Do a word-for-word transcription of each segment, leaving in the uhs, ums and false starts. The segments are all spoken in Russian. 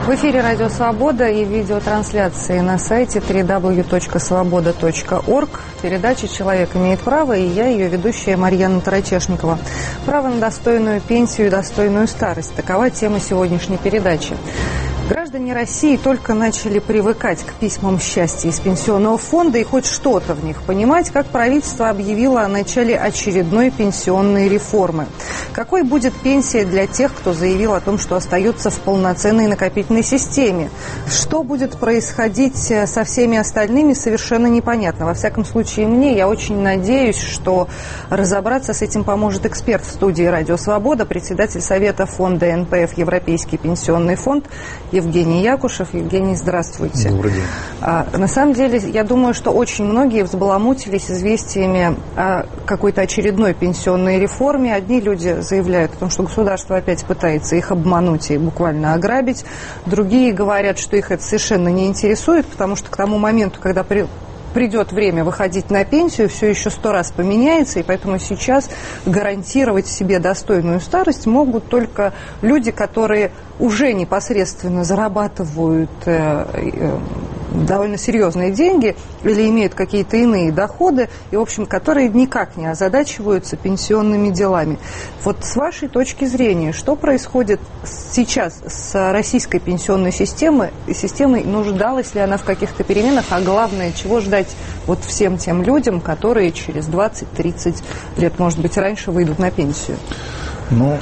В эфире «Радио Свобода» и видеотрансляции на сайте дабл ю дабл ю дабл ю точка свобода точка орг. Передача «Человек имеет право» и я, ее ведущая Марьяна Тарачешникова. Право на достойную пенсию и достойную старость. Такова тема сегодняшней передачи. Граждане России только начали привыкать к письмам счастья из пенсионного фонда и хоть что-то в них понимать, как правительство объявило о начале очередной пенсионной реформы. Какой будет пенсия для тех, кто заявил о том, что остается в полноценной накопительной системе? Что будет происходить со всеми остальными, совершенно непонятно. Во всяком случае, мне, я очень надеюсь, что разобраться с этим поможет эксперт в студии «Радио Свобода», председатель Совета фонда эн пэ эф «Европейский пенсионный фонд» Евгений Якушев. Евгений, здравствуйте. Добрый день. А, на самом деле, я думаю, что очень многие взбаламутились известиями о какой-то очередной пенсионной реформе. Одни люди заявляют о том, что государство опять пытается их обмануть и буквально ограбить. Другие говорят, что их это совершенно не интересует, потому что к тому моменту, когда при... придет время выходить на пенсию, все еще сто раз поменяется, и поэтому сейчас гарантировать себе достойную старость могут только люди, которые уже непосредственно зарабатывают э, э, довольно серьезные деньги или имеют какие-то иные доходы, и, в общем, которые никак не озадачиваются пенсионными делами. Вот с вашей точки зрения, что происходит сейчас с российской пенсионной системой, системой, нуждалась ли она в каких-то переменах, а главное, чего ждать вот всем тем людям, которые через двадцать-тридцать лет, может быть, раньше выйдут на пенсию? Ну,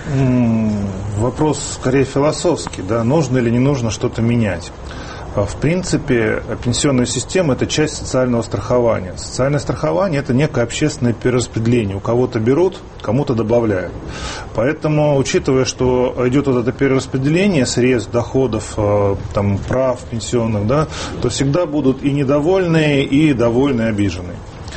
вопрос скорее философский, да, нужно или не нужно что-то менять. В принципе, пенсионная система – это часть социального страхования. Социальное страхование – это некое общественное перераспределение. У кого-то берут, кому-то добавляют. Поэтому, учитывая, что идет вот это перераспределение средств, доходов, там, прав пенсионных, да, то всегда будут и недовольные, и довольные, обиженные.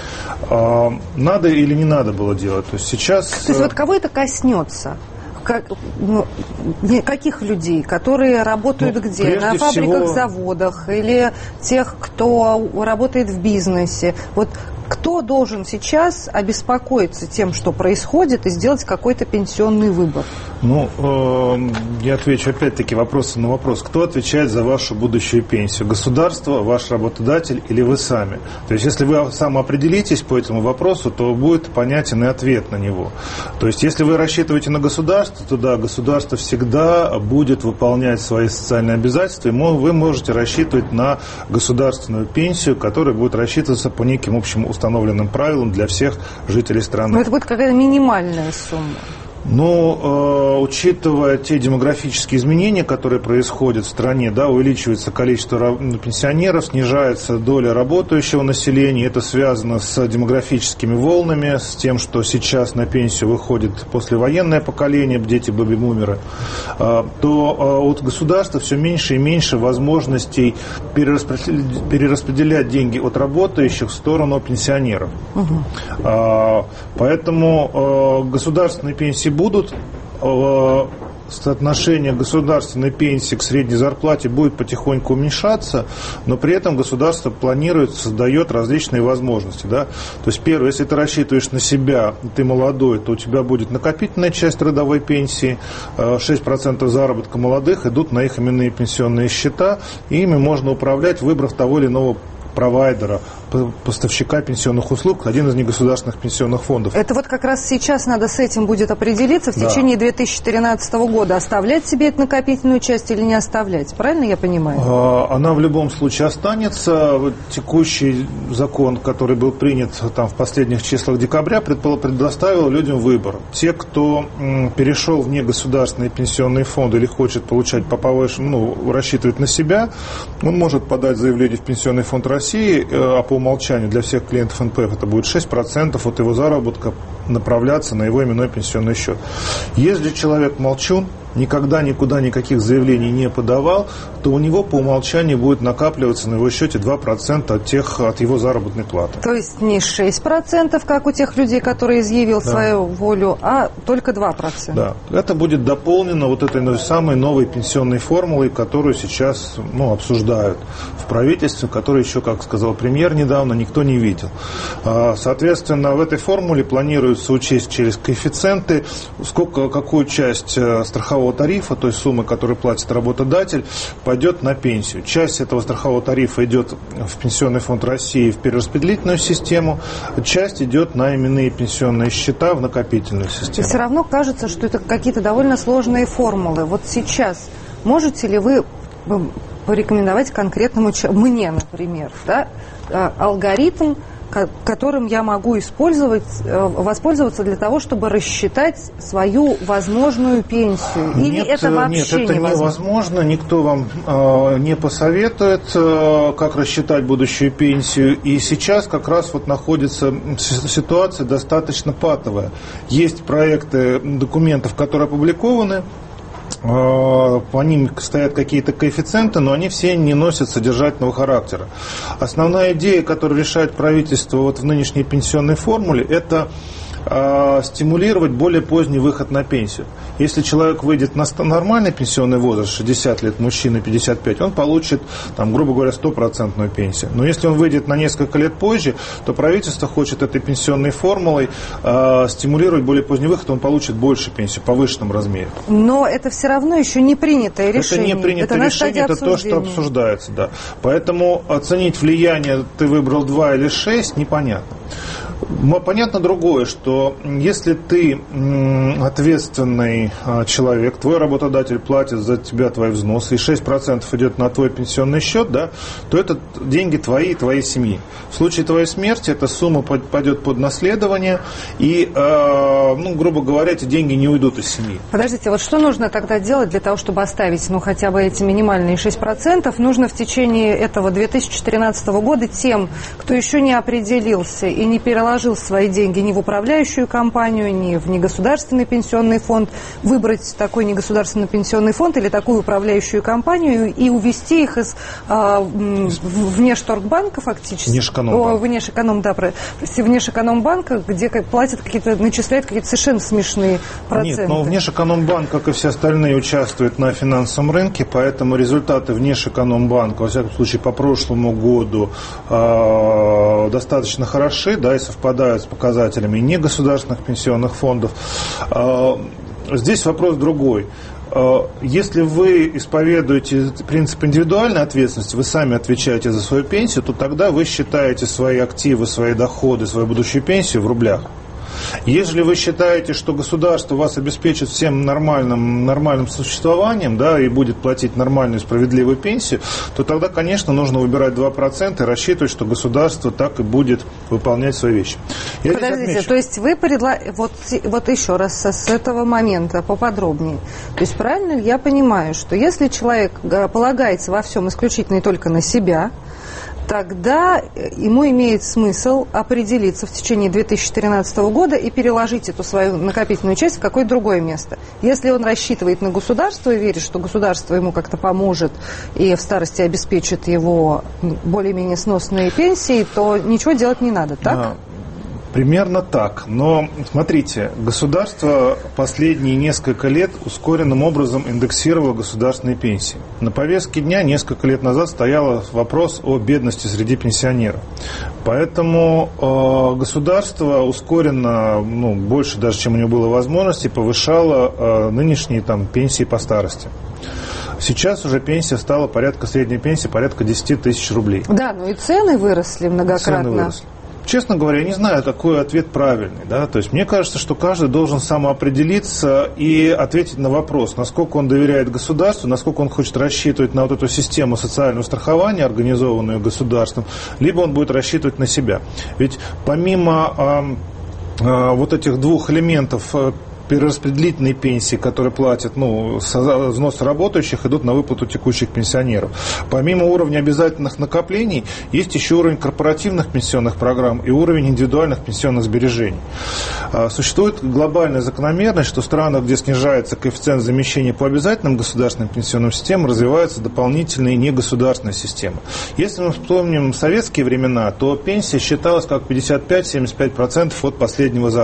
Надо или не надо было делать? То есть сейчас... То есть вот кого это коснется? Как, ну, каких людей, которые работают ну, где? На фабриках, всего... заводах или тех, кто работает в бизнесе? Вот кто должен сейчас обеспокоиться тем, что происходит, и сделать какой-то пенсионный выбор? Ну, э, я отвечу опять-таки вопросом на вопрос. Кто отвечает за вашу будущую пенсию? Государство, ваш работодатель или вы сами? То есть, если вы самоопределитесь по этому вопросу, то будет понятен и ответ на него. То есть, если вы рассчитываете на государство, то да, государство всегда будет выполнять свои социальные обязательства, и вы можете рассчитывать на государственную пенсию, которая будет рассчитываться по неким общим установленным правилам для всех жителей страны. Но это будет какая-то минимальная сумма. Ну, э, учитывая те демографические изменения, которые происходят в стране, да, увеличивается количество пенсионеров, снижается доля работающего населения, это связано с демографическими волнами, с тем, что сейчас на пенсию выходит послевоенное поколение, дети бэби-бумеры, э, то э, от государства все меньше и меньше возможностей перераспределять, перераспределять деньги от работающих в сторону пенсионеров. Угу. Э, поэтому э, государственные пенсии будут, соотношение государственной пенсии к средней зарплате будет потихоньку уменьшаться, но при этом государство планирует, создает различные возможности. Да? То есть, первое, если ты рассчитываешь на себя, ты молодой, то у тебя будет накопительная часть трудовой пенсии, шесть процентов заработка молодых идут на их именные пенсионные счета, и ими можно управлять, выбрав того или иного провайдера, поставщика пенсионных услуг, один из негосударственных пенсионных фондов. Это вот как раз сейчас надо с этим будет определиться в да. течение две тысячи тринадцатого года. Оставлять себе эту накопительную часть или не оставлять? Правильно я понимаю? Она в любом случае останется. Вот текущий закон, который был принят там, в последних числах декабря, предоставил людям выбор. Те, кто м, перешел в негосударственные пенсионные фонды или хочет получать по повышенному, ну, рассчитывать на себя, он может подать заявление в Пенсионный фонд России, а по умолчанию для всех клиентов эн пэ эф это будет шесть процентов от его заработка направляться на его именной пенсионный счет. Если человек молчун, никогда никуда никаких заявлений не подавал, то у него по умолчанию будет накапливаться на его счете два процента от, тех, от его заработной платы. То есть не шесть процентов, как у тех людей, которые изъявил да. свою волю, а только два процента. Да. Это будет дополнено вот этой самой новой пенсионной формулой, которую сейчас ну, обсуждают в правительстве, которую еще, как сказал премьер недавно, никто не видел. Соответственно, в этой формуле планируется требуется учесть через коэффициенты, сколько, какую часть страхового тарифа, той суммы, которую платит работодатель, пойдет на пенсию. Часть этого страхового тарифа идет в Пенсионный фонд России, в перераспределительную систему, часть идет на именные пенсионные счета, в накопительную систему. И все равно кажется, что это какие-то довольно сложные формулы. Вот сейчас можете ли вы порекомендовать конкретному человеку, мне, например, да, алгоритм, которым я могу использовать, воспользоваться для того, чтобы рассчитать свою возможную пенсию? Или нет, это вообще нет, это невозможно? невозможно. Никто вам э, не посоветует, э, как рассчитать будущую пенсию. И сейчас как раз вот находится ситуация достаточно патовая. Есть проекты документов, которые опубликованы. По ним стоят какие-то коэффициенты, но они все не носят содержательного характера. Основная идея, которую решает правительство вот в нынешней пенсионной формуле, это стимулировать более поздний выход на пенсию. Если человек выйдет на нормальный пенсионный возраст, шестьдесят лет, мужчина пятьдесят пять, он получит, там, грубо говоря, стопроцентную пенсию. Но если он выйдет на несколько лет позже, то правительство хочет этой пенсионной формулой э, стимулировать более поздний выход, он получит больше пенсию, в повышенном размере. Но это все равно еще не принятое решение. Это не принятое это решение, это то, что обсуждается. Да. Поэтому оценить влияние, ты выбрал два или шесть, непонятно. Понятно другое, что если ты ответственный человек, твой работодатель платит за тебя твои взносы, и шесть процентов идет на твой пенсионный счет, да, то это деньги твои и твоей семьи. В случае твоей смерти эта сумма пойдет под наследование, и, ну, грубо говоря, эти деньги не уйдут из семьи. Подождите, вот что нужно тогда делать для того, чтобы оставить, ну, хотя бы эти минимальные шесть процентов? Нужно в течение этого две тысячи тринадцатого года тем, кто еще не определился и не переложил свои деньги ни в управляющую компанию, ни в негосударственный пенсионный фонд, выбрать такой негосударственный пенсионный фонд или такую управляющую компанию и увести их из а, внешторгбанка фактически. Внешэкономбанка. О, внешэконом, да, внешэкономбанка, где платят какие-то, начисляют какие-то совершенно смешные проценты. Нет, но внешэкономбанк, как и все остальные, участвует на финансовом рынке, поэтому результаты внешэкономбанка, во всяком случае, по прошлому году э, достаточно хороши, да, и совпадают с показателями негосударственных пенсионных фондов. Здесь вопрос другой. Если вы исповедуете принцип индивидуальной ответственности, вы сами отвечаете за свою пенсию, то тогда вы считаете свои активы, свои доходы, свою будущую пенсию в рублях. Если вы считаете, что государство вас обеспечит всем нормальным, нормальным существованием, да, и будет платить нормальную справедливую пенсию, то тогда, конечно, нужно выбирать два процента и рассчитывать, что государство так и будет выполнять свои вещи. Я Подождите, то есть вы предлагаете, вот, вот еще раз с этого момента поподробнее. То есть правильно ли я понимаю, что если человек полагается во всем исключительно и только на себя, тогда ему имеет смысл определиться в течение две тысячи тринадцатого года и переложить эту свою накопительную часть в какое-то другое место. Если он рассчитывает на государство и верит, что государство ему как-то поможет и в старости обеспечит его более-менее сносные пенсии, то ничего делать не надо, так? Да. Примерно так. Но, смотрите, государство последние несколько лет ускоренным образом индексировало государственные пенсии. На повестке дня несколько лет назад стоял вопрос о бедности среди пенсионеров. Поэтому э, государство ускоренно, ну, больше даже, чем у него было возможностей, повышало э, нынешние там, пенсии по старости. Сейчас уже пенсия стала порядка, средняя пенсия порядка десять тысяч рублей. Да, ну и цены выросли многократно. Цены выросли. Честно говоря, я не знаю, какой ответ правильный. Да? То есть мне кажется, что каждый должен самоопределиться и ответить на вопрос, насколько он доверяет государству, насколько он хочет рассчитывать на вот эту систему социального страхования, организованную государством, либо он будет рассчитывать на себя. Ведь помимо э, э, вот этих двух элементов э, перераспределительные пенсии, которые платят, ну, взносы работающих, идут на выплату текущих пенсионеров. Помимо уровня обязательных накоплений, есть еще уровень корпоративных пенсионных программ и уровень индивидуальных пенсионных сбережений. Существует глобальная закономерность, что в странах, где снижается коэффициент замещения по обязательным государственным пенсионным системам, развиваются дополнительные негосударственные системы. Если мы вспомним советские времена, то пенсия считалась как пятьдесят пять - семьдесят пять процентов от последнего заработка.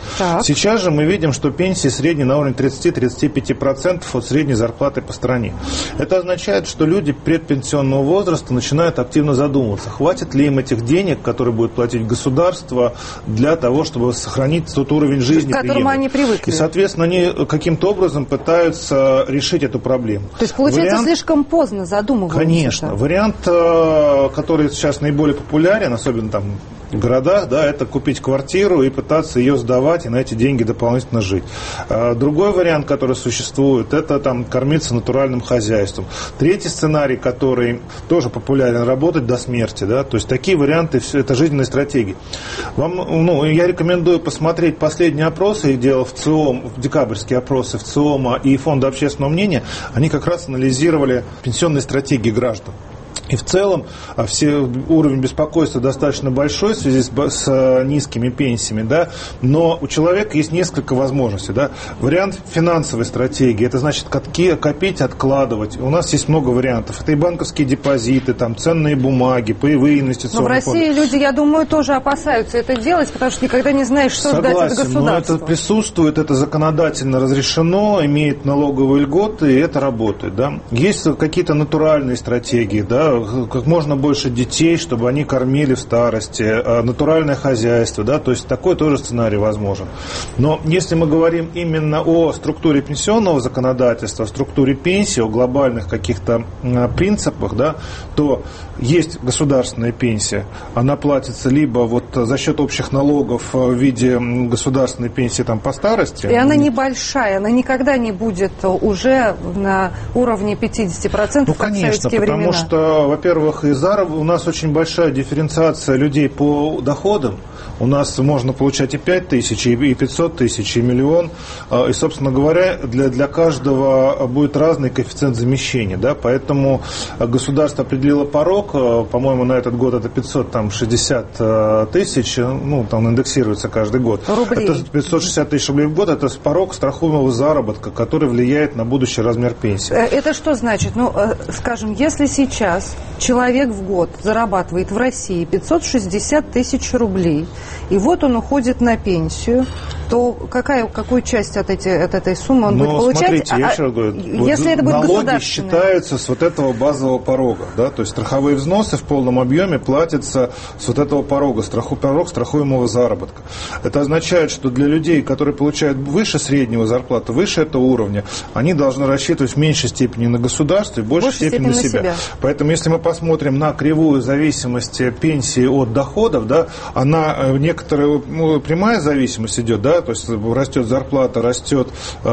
Так. Сейчас же мы видим, что пенсии средние на уровне тридцать-тридцать пять процентов от средней зарплаты по стране. Это означает, что люди предпенсионного возраста начинают активно задумываться, хватит ли им этих денег, которые будет платить государство, для того, чтобы сохранить тот уровень жизни, к которому они привыкли. И, соответственно, они каким-то образом пытаются решить эту проблему. То есть, получается, вариант... слишком поздно задумываться. Конечно. Вариант, который сейчас наиболее популярен, особенно там в городах, да, это купить квартиру и пытаться ее сдавать и на эти деньги дополнительно жить. Другой вариант, который существует, это там кормиться натуральным хозяйством. Третий сценарий, который тоже популярен, работать до смерти, да, то есть такие варианты, все это жизненные стратегии. Вам, ну, я рекомендую посмотреть последние опросы, их делал в ЦИОМ, в декабрьские опросы в ЦИОМа и Фонда общественного мнения, они как раз анализировали пенсионные стратегии граждан. И в целом все, уровень беспокойства достаточно большой в связи с, с низкими пенсиями, да, но у человека есть несколько возможностей. Да. Вариант финансовой стратегии, это значит копить, откладывать. У нас есть много вариантов. Это и банковские депозиты, там, ценные бумаги, паевые инвестиционные фонды. Но в России фонды. Люди, я думаю, тоже опасаются это делать, потому что никогда не знаешь, что Согласен, ждать от государства. Но это присутствует, это законодательно разрешено, имеет налоговые льготы, и это работает. Да. Есть какие-то натуральные стратегии, да, как можно больше детей, чтобы они кормили в старости, натуральное хозяйство, да, то есть такой тоже сценарий возможен. Но если мы говорим именно о структуре пенсионного законодательства, о структуре пенсии, о глобальных каких-то принципах, да, то есть государственная пенсия, она платится либо вот за счет общих налогов в виде государственной пенсии там, по старости. И она небольшая, она никогда не будет уже на уровне пятьдесят процентов, ну, конечно, как в советские потому времена. Что, во-первых, и зараб... у нас очень большая дифференциация людей по доходам. У нас можно получать и пять тысяч, и пятьсот тысяч, и миллион. И, собственно говоря, для, для каждого будет разный коэффициент замещения. Да? Поэтому государство определило порог, по-моему, на этот год это пятьсот шестьдесят тысяч, ну, там индексируется каждый год. Рублей. Это пятьсот шестьдесят тысяч рублей в год, это порог страхуемого заработка, который влияет на будущий размер пенсии. Это что значит? Ну, скажем, если сейчас человек в год зарабатывает в России пятьсот шестьдесят тысяч рублей, и вот он уходит на пенсию, то какая, какую часть от, эти, от этой суммы он Но будет получать? Смотрите, я а, еще раз говорю, если вот это будет налоги считаются с вот этого базового порога, да, то есть страховые взносы в полном объеме платятся с вот этого порога, страху, порог страхуемого заработка. Это означает, что для людей, которые получают выше среднего зарплаты, выше этого уровня, они должны рассчитывать в меньшей степени на государство и в большей степени, степени на себя. себя. Поэтому, если мы посмотрим на кривую зависимости пенсии от доходов, да, она некоторая, ну, прямая зависимость идет, да, то есть растет зарплата, растет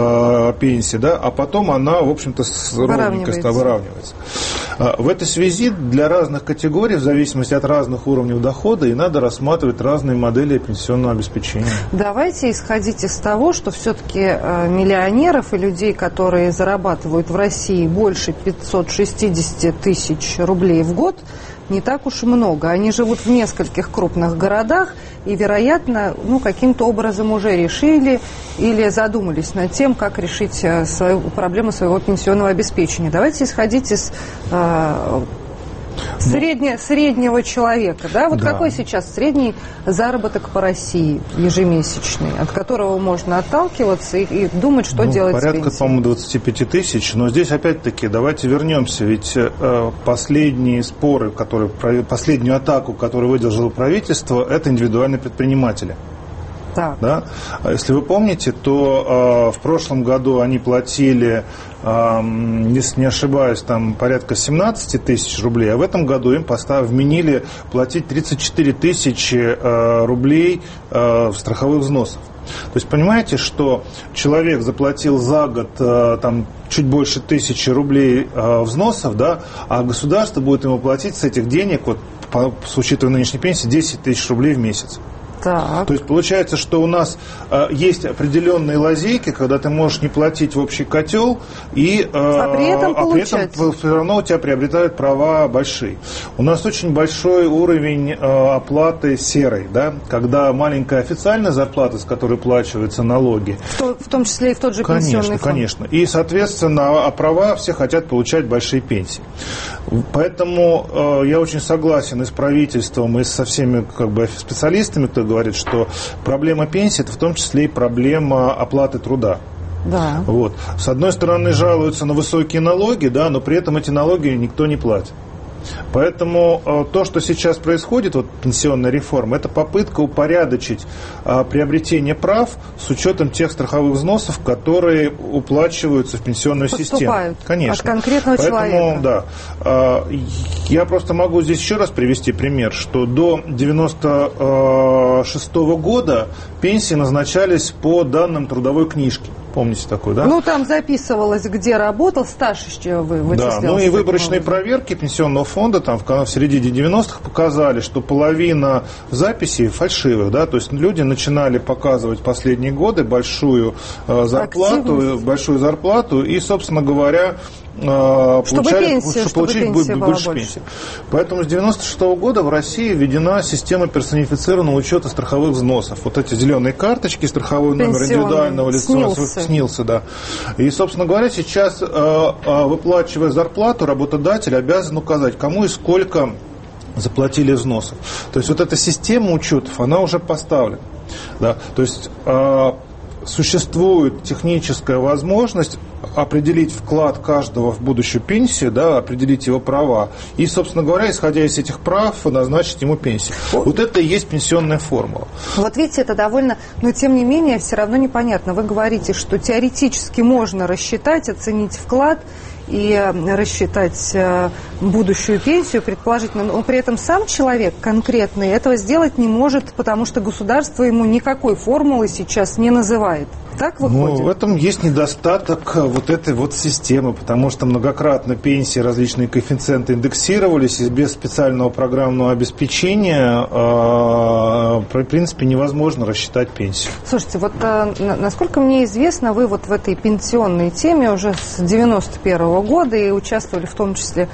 э, пенсия, да, а потом она, в общем-то, ровненько выравнивается. В этой связи для разных категорий, в зависимости от разных уровней дохода, и надо рассматривать разные модели пенсионного обеспечения. Давайте исходить из того, что все-таки э, миллионеров и людей, которые зарабатывают в России больше пятьсот шестьдесят тысяч рублей в год, не так уж и много. Они живут в нескольких крупных городах и, вероятно, ну, каким-то образом уже решили или задумались над тем, как решить свою проблему своего пенсионного обеспечения. Давайте исходить из э, средне, среднего человека. Да? Вот да. Какой сейчас средний заработок по России ежемесячный, от которого можно отталкиваться и, и думать, что ну, делать с пенсией? Порядка, по-моему, двадцать пять тысяч. Но здесь, опять-таки, давайте вернемся. Ведь э, последние споры, которые, последнюю атаку, которую выдержало правительство, это индивидуальные предприниматели. Так. Да? Если вы помните, то э, в прошлом году они платили, э, если не ошибаюсь, там порядка семнадцать тысяч рублей, а в этом году им постав, вменили платить тридцать четыре тысячи э, рублей э, страховых взносов. То есть понимаете, что человек заплатил за год э, там, чуть больше тысячи рублей э, взносов, да, а государство будет ему платить с этих денег, вот, по, с учетом нынешней пенсии, десять тысяч рублей в месяц. Так. То есть получается, что у нас э, есть определенные лазейки, когда ты можешь не платить в общий котел, и, э, а при этом, а при этом все равно у тебя приобретают права большие. У нас очень большой уровень э, оплаты серой, да, когда маленькая официальная зарплата, с которой оплачиваются налоги. В, то, в том числе и в тот же конечно, пенсионный фонд. Конечно, и, соответственно, а права все хотят получать большие пенсии. Поэтому э, я очень согласен и с правительством, и со всеми как бы, специалистами, кто говорит, что проблема пенсии – это в том числе и проблема оплаты труда. Да. Вот. С одной стороны, жалуются на высокие налоги, да, но при этом эти налоги никто не платит. Поэтому э, то, что сейчас происходит, вот пенсионная реформа, это попытка упорядочить э, приобретение прав с учетом тех страховых взносов, которые уплачиваются в пенсионную Поступают систему. Конечно. От конкретного Поэтому, человека. Да, э, я просто могу здесь еще раз привести пример, что до девяносто шестого года пенсии назначались по данным трудовой книжки. Помните такой, да? Ну, там записывалось, где работал, стаж еще вы вычислялся. Да, ну и выборочные проверки пенсионного фонда там в, в середине девяностых показали, что половина записей фальшивых, да, то есть люди начинали показывать последние годы большую э, зарплату, Активность. большую зарплату и, собственно говоря, чтобы, получали, пенсия, чтобы чтобы получить пенсия больше, была пенсии. Поэтому с девяносто шестого года в России введена система персонифицированного учета страховых взносов. Вот эти зеленые карточки, страховой номер индивидуального лица, снился, да. И, собственно говоря, сейчас, выплачивая зарплату, работодатель обязан указать, кому и сколько заплатили взносов. То есть вот эта система учетов, она уже поставлена. Да. То есть существует техническая возможность определить вклад каждого в будущую пенсию, да, определить его права и, собственно говоря, исходя из этих прав, назначить ему пенсию. Вот это и есть пенсионная формула. Вот видите, это довольно, но тем не менее все равно непонятно. Вы говорите, что теоретически можно рассчитать, оценить вклад и рассчитать будущую пенсию, предположительно, но при этом сам человек конкретный этого сделать не может, потому что государство ему никакой формулы сейчас не называет. Так выходит? Ну, в этом есть недостаток вот этой вот системы, потому что многократно пенсии, различные коэффициенты индексировались, и без специального программного обеспечения, в принципе, невозможно рассчитать пенсию. Слушайте, вот насколько мне известно, вы вот в этой пенсионной теме уже с девяносто первого года и участвовали в том числе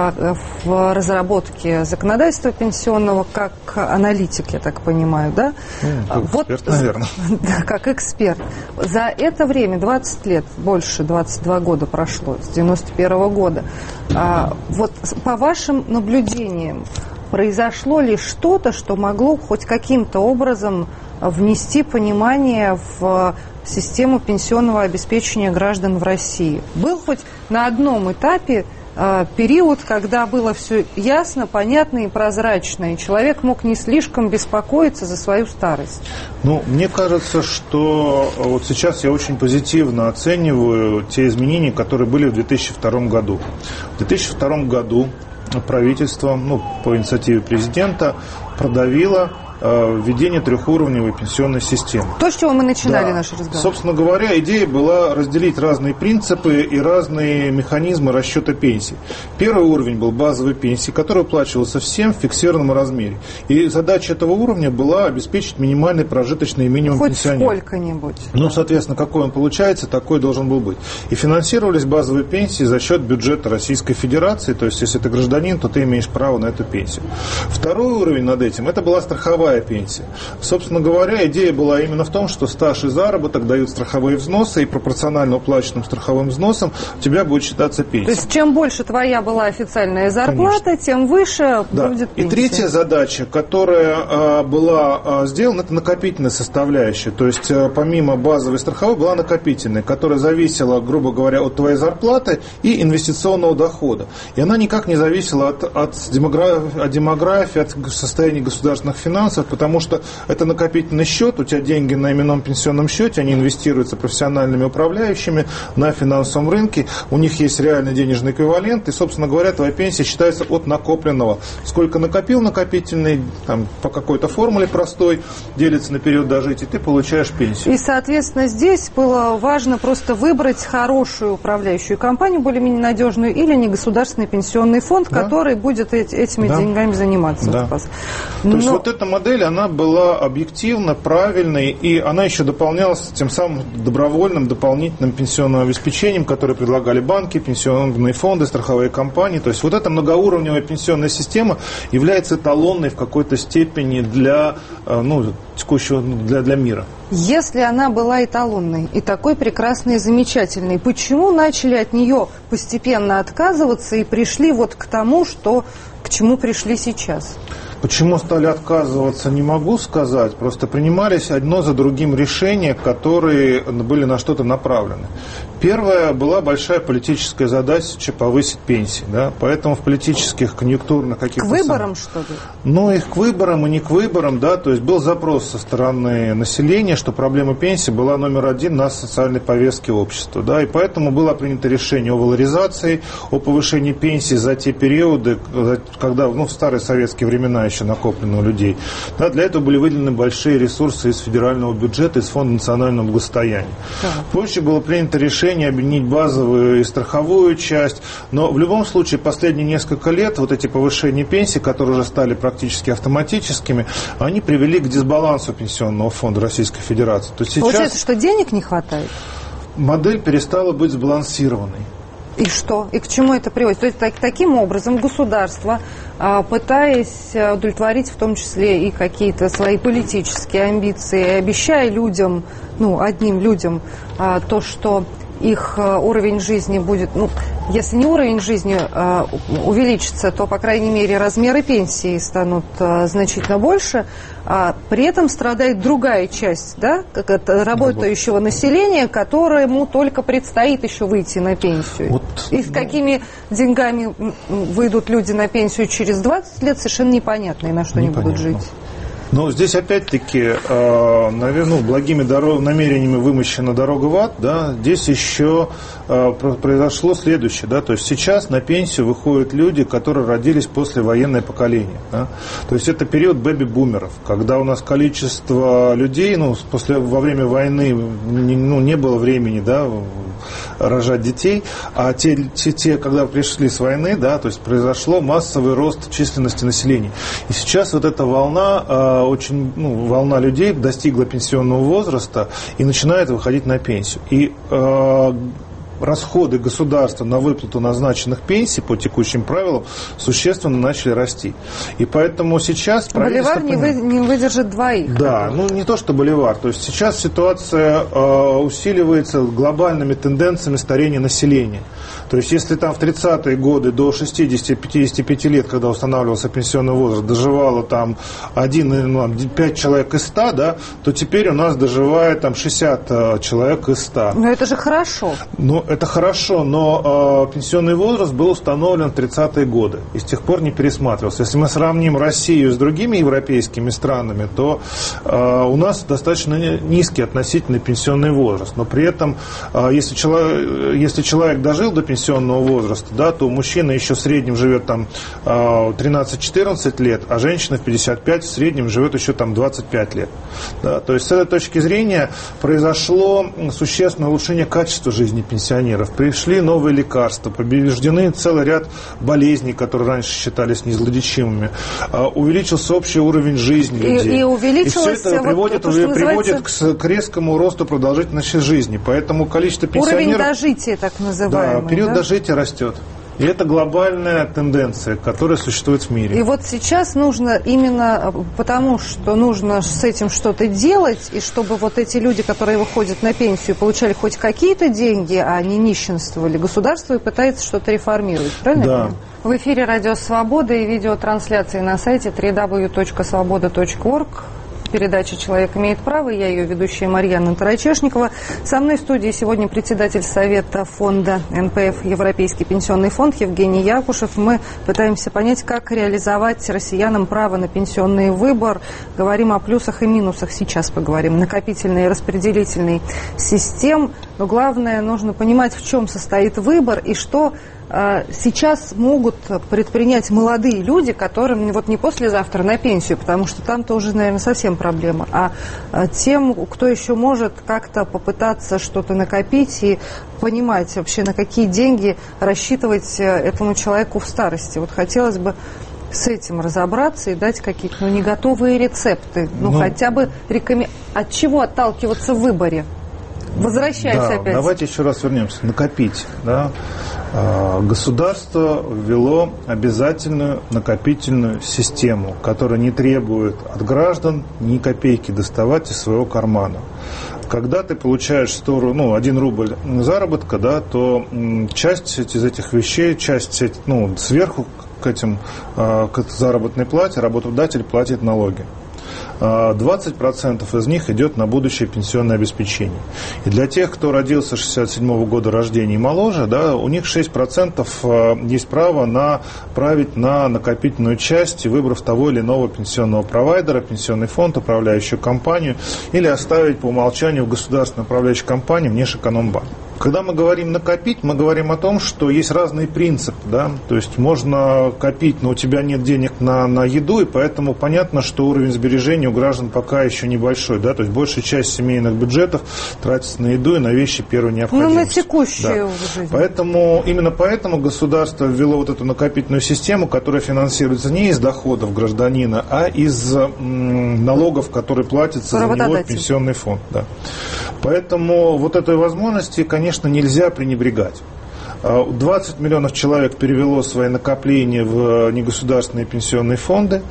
в разработке законодательства пенсионного как аналитик, я так понимаю, да? Ну, как вот, эксперт, наверное. Да, как эксперт. За это время, двадцать лет, больше, двадцать два года прошло, с девяносто первого года. А, вот по вашим наблюдениям, произошло ли что-то, что могло хоть каким-то образом внести понимание в систему пенсионного обеспечения граждан в России? Был хоть на одном этапе период, когда было все ясно, понятно и прозрачно, и человек мог не слишком беспокоиться за свою старость? Ну, мне кажется, что вот сейчас я очень позитивно оцениваю те изменения, которые были в две тысячи втором году. В две тысячи втором году правительство, ну, по инициативе президента, продавило введение трехуровневой пенсионной системы. То, с чего мы начинали да. наш разговор. Собственно говоря, идея была разделить разные принципы и разные механизмы расчета пенсий. Первый уровень был базовой пенсии, которая уплачивался всем в фиксированном размере. И задача этого уровня была обеспечить минимальный прожиточный минимум хоть пенсионера. Хоть сколько-нибудь. Ну, соответственно, какой он получается, такой должен был быть. И финансировались базовые пенсии за счет бюджета Российской Федерации. То есть, если ты гражданин, то ты имеешь право на эту пенсию. Второй уровень над этим, это была страховая пенсия. Собственно говоря, идея была именно в том, что стаж и заработок дают страховые взносы, и пропорционально уплаченным страховым взносам у тебя будет считаться пенсия. То есть, чем больше твоя была официальная зарплата, конечно, тем выше да. будет пенсия. И третья задача, которая а, была а, сделана, это накопительная составляющая. То есть, а, помимо базовой страховой, была накопительная, которая зависела, грубо говоря, от твоей зарплаты и инвестиционного дохода. И она никак не зависела от, от, демографии, от демографии, от состояния государственных финансов, потому что это накопительный счет, у тебя деньги на именном пенсионном счете, они инвестируются профессиональными управляющими на финансовом рынке, у них есть реальный денежный эквивалент, и, собственно говоря, твоя пенсия считается от накопленного. Сколько накопил накопительный, там, по какой-то формуле простой, делится на период дожития, ты получаешь пенсию. И, соответственно, здесь было важно просто выбрать хорошую управляющую компанию, более-менее надежную, или негосударственный пенсионный фонд, да. который будет этими да. деньгами заниматься. Да. Но... То есть, вот эта модель, она была объективно правильной, и она еще дополнялась тем самым добровольным дополнительным пенсионным обеспечением, которое предлагали банки, пенсионные фонды, страховые компании. То есть вот эта многоуровневая пенсионная система является эталонной в какой-то степени для, ну, текущего, для, для мира. Если она была эталонной и такой прекрасной и замечательной, почему начали от нее постепенно отказываться и пришли вот к тому, что, к чему пришли сейчас? Почему стали отказываться, не могу сказать. Просто принимались одно за другим решения, которые были на что-то направлены. Первая была большая политическая задача повысить пенсии. Да? Поэтому в политических, конъюнктурных каких-то... К выборам, что ли? Ну, их к выборам и не к выборам, да. То есть был запрос со стороны населения, что проблема пенсии была номер один на социальной повестке общества. Да? И поэтому было принято решение о валоризации, о повышении пенсии за те периоды, когда, ну, в старые советские времена еще накоплено у людей. Да, для этого были выделены большие ресурсы из федерального бюджета, из Фонда национального благосостояния. Да. Позже было принято решение объединить базовую и страховую часть, но в любом случае последние несколько лет вот эти повышения пенсий, которые уже стали практически автоматическими, они привели к дисбалансу Пенсионного фонда Российской Федерации. То есть сейчас получается, что денег не хватает? Модель перестала быть сбалансированной. И что? И к чему это приводит? То есть так, таким образом государство, пытаясь удовлетворить в том числе и какие-то свои политические амбиции, обещая людям, ну, одним людям, то, что их уровень жизни будет, ну, если не уровень жизни э, увеличится, то, по крайней мере, размеры пенсии станут э, значительно больше, а при этом страдает другая часть, да, как это, работающего населения, которому только предстоит еще выйти на пенсию. Вот, и с ну, какими деньгами выйдут люди на пенсию через двадцать лет, совершенно непонятно, и на что непонятно. Они будут жить. Но здесь опять-таки, э, наверное, ну, благими дорог, намерениями вымощена дорога в ад, да, здесь еще э, произошло следующее, да, то есть сейчас на пенсию выходят люди, которые родились после военное поколение, да, то есть это период бэби-бумеров, когда у нас количество людей, ну, после, во время войны не, ну, не было времени, да, рожать детей, а те, те, те, когда пришли с войны, да, то есть произошло массовый рост численности населения. И сейчас вот эта волна, э, очень, ну, волна людей достигла пенсионного возраста и начинает выходить на пенсию. И э, расходы государства на выплату назначенных пенсий по текущим правилам существенно начали расти. И поэтому сейчас... Боливар не, вы, не выдержит двоих. Да, ну не то, что боливар. То есть сейчас ситуация э, усиливается глобальными тенденциями старения населения. То есть если там в тридцатые годы до шестидесяти-пятидесяти пяти лет, когда устанавливался пенсионный возраст, доживало там один, ну, пять человек из ста, да, то теперь у нас доживает там шестьдесят человек из ста. Но это же хорошо. Ну, это хорошо, но э, пенсионный возраст был установлен в тридцатые годы и с тех пор не пересматривался. Если мы сравним Россию с другими европейскими странами, то э, у нас достаточно низкий относительный пенсионный возраст. Но при этом, э, если, человек, если человек дожил до пенсионного возраста, да, то мужчина еще в среднем живет там э, тринадцать-четырнадцать лет, а женщина в пятьдесят пять в среднем живет еще там двадцать пять лет. Да, то есть с этой точки зрения произошло существенное улучшение качества жизни пенсионеров. Пришли новые лекарства, побеждены целый ряд болезней, которые раньше считались неизлечимыми. Увеличился общий уровень жизни людей. И, и, увеличилось, и все это приводит, то, приводит к, к резкому росту продолжительности жизни. Поэтому количество пенсионеров... Уровень дожития, так называемый. Да, период да? дожития растет. И это глобальная тенденция, которая существует в мире. И вот сейчас нужно именно потому, что нужно с этим что-то делать, и чтобы вот эти люди, которые выходят на пенсию, получали хоть какие-то деньги, а не нищенствовали, государство и пытается что-то реформировать. Правильно? Да. В эфире «Радио Свобода» и видеотрансляции на сайте дабл ю дабл ю дабл ю точка свобода точка орг. Передача «Человек имеет право». Я ее ведущая Марьяна Тарачешникова. Со мной в студии сегодня председатель Совета фонда эн пэ эф «Европейский пенсионный фонд» Евгений Якушев. Мы пытаемся понять, как реализовать россиянам право на пенсионный выбор. Говорим о плюсах и минусах. Сейчас поговорим. Накопительной и распределительной систем. Но главное, нужно понимать, в чем состоит выбор и что сейчас могут предпринять молодые люди, которым вот не послезавтра на пенсию, потому что там-то уже, наверное, совсем проблема, а тем, кто еще может как-то попытаться что-то накопить и понимать вообще, на какие деньги рассчитывать этому человеку в старости. Вот хотелось бы с этим разобраться и дать какие-то, ну, не готовые рецепты, ну, ну хотя бы рекомен... от чего отталкиваться в выборе. Возвращаясь да, опять. Давайте еще раз вернемся. Накопить. Да? Государство ввело обязательную накопительную систему, которая не требует от граждан ни копейки доставать из своего кармана. Когда ты получаешь сто, ну, один рубль заработка, да, то часть из этих вещей, часть, ну, сверху к этим, к заработной плате работодатель платит налоги. двадцать процентов из них идет на будущее пенсионное обеспечение. И для тех, кто родился шестьдесят седьмого года рождения и моложе, да, у них шесть процентов есть право на править на накопительную часть, выбрав того или иного пенсионного провайдера, пенсионный фонд, управляющую компанию, или оставить по умолчанию в государственной управляющей компании внешэкономбанк. Когда мы говорим накопить, мы говорим о том, что есть разные принципы, да, то есть можно копить, но у тебя нет денег на, на еду, и поэтому понятно, что уровень сбережений у граждан пока еще небольшой, да, то есть большая часть семейных бюджетов тратится на еду и на вещи первой необходимости. Ну, на текущую да. жизнь. Поэтому, именно поэтому государство ввело вот эту накопительную систему, которая финансируется не из доходов гражданина, а из м, налогов, которые платятся за него в пенсионный фонд. Да. Поэтому вот этой возможности, конечно, Конечно, нельзя пренебрегать. двадцать миллионов человек перевело свои накопления в негосударственные пенсионные фонды.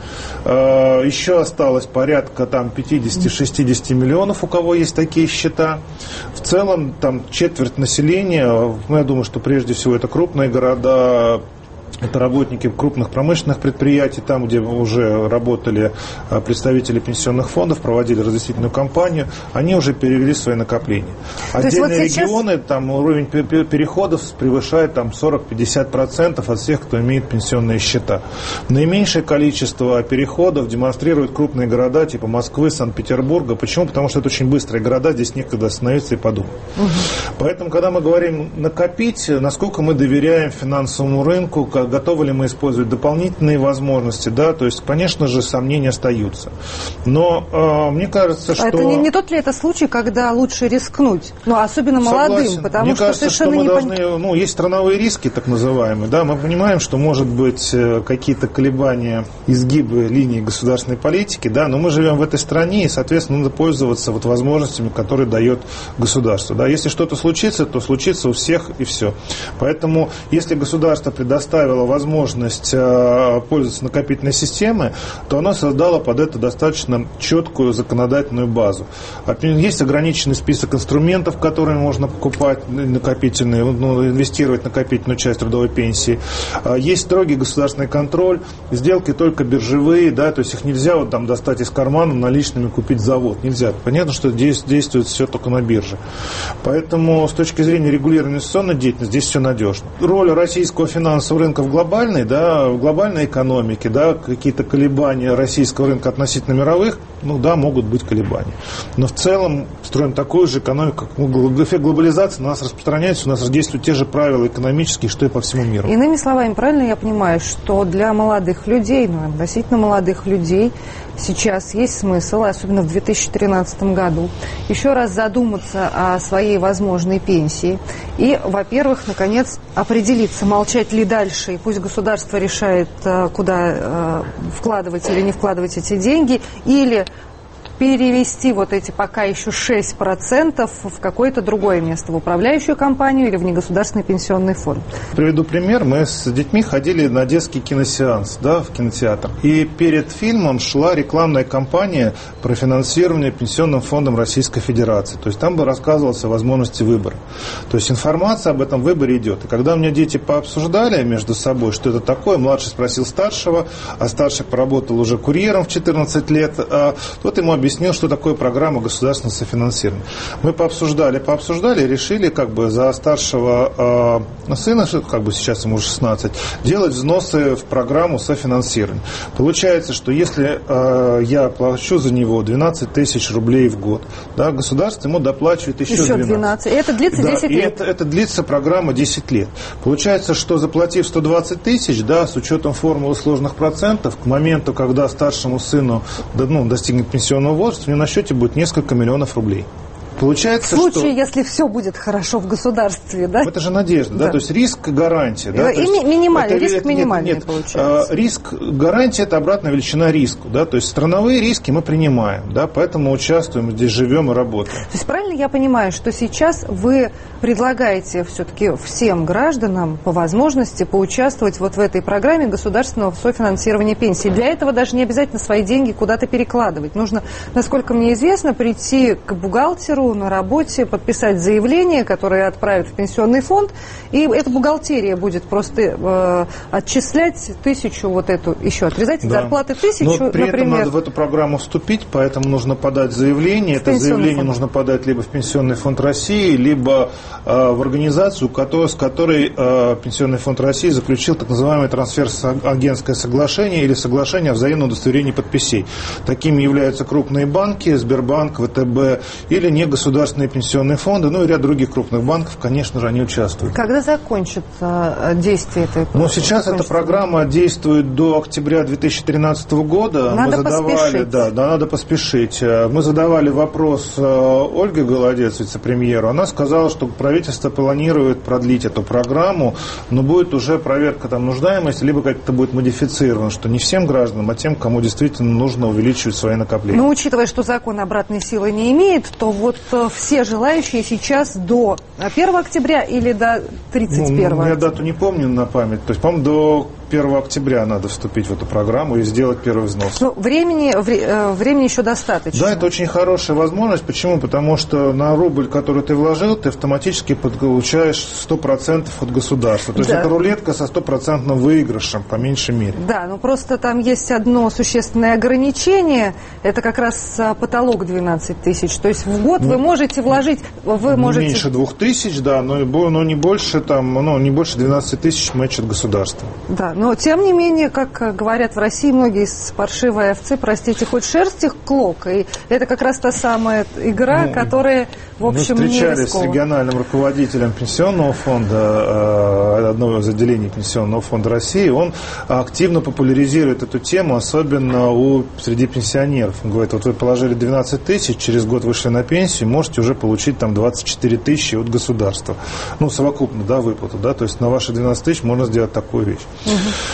Еще осталось порядка там, пятьдесят-шестьдесят миллионов, у кого есть такие счета. В целом, там четверть населения, ну, я думаю, что прежде всего это крупные города, это работники крупных промышленных предприятий, там, где уже работали представители пенсионных фондов, проводили разъяснительную кампанию, они уже перевели свои накопления. Отдельные вот сейчас... регионы, там уровень переходов превышает там, сорок-пятьдесят процентов от всех, кто имеет пенсионные счета. Наименьшее количество переходов демонстрируют крупные города, типа Москвы, Санкт-Петербурга. Почему? Потому что это очень быстрые города, здесь некогда остановиться и подумать. Угу. Поэтому, когда мы говорим накопить, насколько мы доверяем финансовому рынку, готовы ли мы использовать дополнительные возможности, да, то есть, конечно же, сомнения остаются. Но э, мне кажется, что... А это не, не тот ли это случай, когда лучше рискнуть, ну, особенно молодым, Согласен. потому мне что кажется, совершенно что мы не должны, пон... ну, есть страновые риски, так называемые, да, мы понимаем, что может быть какие-то колебания, изгибы линии государственной политики, да, но мы живем в этой стране, и, соответственно, надо пользоваться вот возможностями, которые дает государство, да. Если что-то случится, то случится у всех и все. Поэтому, если государство предоставило возможность э, пользоваться накопительной системой, то оно создало под это достаточно четкую законодательную базу. Есть ограниченный список инструментов, которые можно покупать накопительные, ну, инвестировать в накопительную часть трудовой пенсии. Есть строгий государственный контроль, сделки только биржевые, да, то есть их нельзя вот там достать из кармана наличными купить завод. Нельзя. Понятно, что здесь действует все только на бирже. Поэтому с точки зрения регулирования инвестиционной деятельности здесь все надежно. Роль российского финансового рынка в глобальной, да, в глобальной экономике, да, какие-то колебания российского рынка относительно мировых, ну да, могут быть колебания. Но в целом строим такую же экономику, как ну, эффект глобализации на нас распространяется, у нас действуют те же правила экономические, что и по всему миру. Иными словами, правильно я понимаю, что для молодых людей, ну, относительно молодых людей, сейчас есть смысл, особенно в две тысячи тринадцатом году, еще раз задуматься о своей возможной пенсии и, во-первых, наконец, определиться, молчать ли дальше, и пусть государство решает, куда вкладывать или не вкладывать эти деньги, или перевести вот эти пока еще шесть процентов в какое-то другое место, в управляющую компанию или в негосударственный пенсионный фонд. Приведу пример. Мы с детьми ходили на детский киносеанс, да, в кинотеатр. И перед фильмом шла рекламная кампания про финансирование Пенсионным фондом Российской Федерации. То есть там бы рассказывалось о возможности выбора. То есть информация об этом выборе идет. И когда у меня дети пообсуждали между собой, что это такое, младший спросил старшего, а старший поработал уже курьером в четырнадцать лет, а тот ему объяснил, объяснил, что такое программа государственного софинансирования. Мы пообсуждали, пообсуждали и решили как бы за старшего э, сына, как бы сейчас ему уже шестнадцать, делать взносы в программу софинансирования. Получается, что если э, я плачу за него двенадцать тысяч рублей в год, да, государство ему доплачивает еще, еще двенадцать. двенадцать. И это длится да, десять и лет. Это, это длится программа десять лет. Получается, что заплатив сто двадцать тысяч, да, с учетом формулы сложных процентов, к моменту, когда старшему сыну да, ну, достигнет пенсионного возраста, у него на счете будет несколько миллионов рублей. Получается, в случае, что... если все будет хорошо в государстве, да? Это же надежда, да, да? То есть риск, гарантия. Да? И ми- минимальный, это, риск это, минимальный нет, нет. получается. Риск, гарантия – это обратная величина риску, да, то есть страновые риски мы принимаем, да, поэтому участвуем, здесь живем и работаем. То есть правильно я понимаю, что сейчас вы предлагаете все-таки всем гражданам по возможности поучаствовать вот в этой программе государственного софинансирования пенсии. Для этого даже не обязательно свои деньги куда-то перекладывать. Нужно, насколько мне известно, прийти к бухгалтеру человеку на работе подписать заявление, которое отправят в пенсионный фонд, и эта бухгалтерия будет просто э, отчислять тысячу, вот эту, еще отрезать да. зарплаты тысячу, Но при например. этом надо в эту программу вступить, поэтому нужно подать заявление. Это заявление фонд. нужно подать либо в Пенсионный фонд России, либо э, в организацию, который, с которой э, Пенсионный фонд России заключил так называемое трансфер-агентское соглашение или соглашение о взаимном удостоверении подписей. Такими являются крупные банки, Сбербанк, ВТБ или негосударственные пенсионные фонды, ну и ряд других крупных банков, конечно же, они участвуют. Когда закончится действие этой программы? Ну, сейчас эта программа действует до октября две тысячи тринадцатого года. Надо Мы задавали, поспешить. Да, да, надо поспешить. Мы задавали вопрос Ольге Голодец, вице-премьеру. Она сказала, что правительство планирует продлить эту программу, но будет уже проверка там нуждаемости, либо как-то будет модифицировано, что не всем гражданам, а тем, кому действительно нужно увеличивать свои накопления. Но учитывая, что закон обратной силы не имеет, то вот все желающие сейчас до первого октября или до тридцать первого? Ну, я дату не помню на память. То есть, по-моему, до первого октября надо вступить в эту программу и сделать первый взнос. Ну, времени, вре, времени еще достаточно. Да, это очень хорошая возможность. Почему? Потому что на рубль, который ты вложил, ты автоматически получаешь сто процентов от государства. То есть, да. это рулетка со стопроцентным выигрышем, по меньшей мере. Да, но просто там есть одно существенное ограничение. Это как раз потолок двенадцать тысяч. То есть, в год ну, вы можете вложить... Вы можете... Меньше двух тысяч, да, но, но не больше, там, ну, не больше двенадцати тысяч мэч от государства. Да, но тем не менее, как говорят в России многие, из паршивой овцы, простите, хоть шерсть их клок. И это как раз та самая игра, ну, которая, в общем, не рискована. Мы встречались с региональным руководителем пенсионного фонда, одного из отделений пенсионного фонда России. Он активно популяризирует эту тему, особенно у, среди пенсионеров. Он говорит, вот вы положили двенадцать тысяч, через год вышли на пенсию, можете уже получить там двадцать четыре тысячи от государства. Ну, совокупно, да, выплату, да, то есть на ваши двенадцать тысяч можно сделать такую вещь. Угу.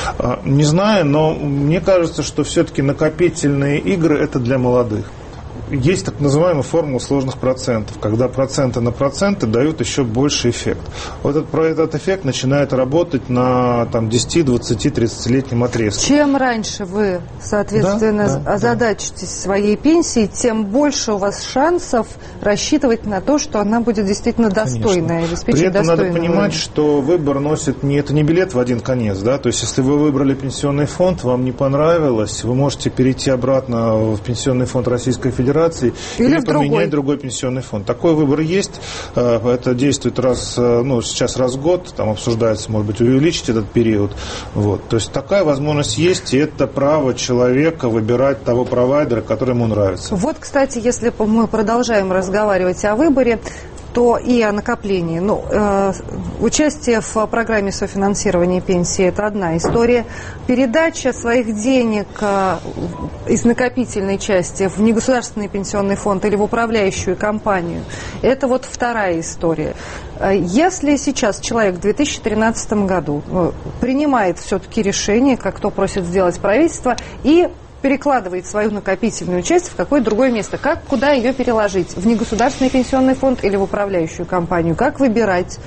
Не знаю, но мне кажется, что все-таки накопительные игры – это для молодых. Есть так называемая формула сложных процентов, когда проценты на проценты дают еще больше эффект. Вот этот, этот эффект начинает работать на там, десять, двадцать, тридцатилетнем отрезке. Чем раньше вы, соответственно, да, да, озадачитесь да. своей пенсией, тем больше у вас шансов рассчитывать на то, что она будет действительно достойная. При этом надо понимать, что выбор носит не, это не билет в один конец. Да? То есть, если вы выбрали пенсионный фонд, вам не понравилось, вы можете перейти обратно в Пенсионный фонд Российской Федерации, Или, или поменять другой. другой пенсионный фонд. Такой выбор есть. Это действует раз, ну, сейчас раз в год, там обсуждается, может быть, увеличить этот период. Вот. То есть такая возможность есть, и это право человека выбирать того провайдера, который ему нравится. Вот, кстати, если мы продолжаем разговаривать о выборе, то и о накоплении. Ну, э, участие в программе софинансирования пенсии – это одна история. Передача своих денег э, из накопительной части в негосударственный пенсионный фонд или в управляющую компанию – это вот вторая история. Если сейчас человек в две тысячи тринадцатом году э, принимает все-таки решение, как то просит сделать правительство, и перекладывает свою накопительную часть в какое-то другое место. Как, куда ее переложить? В негосударственный пенсионный фонд или в управляющую компанию? Как выбирать?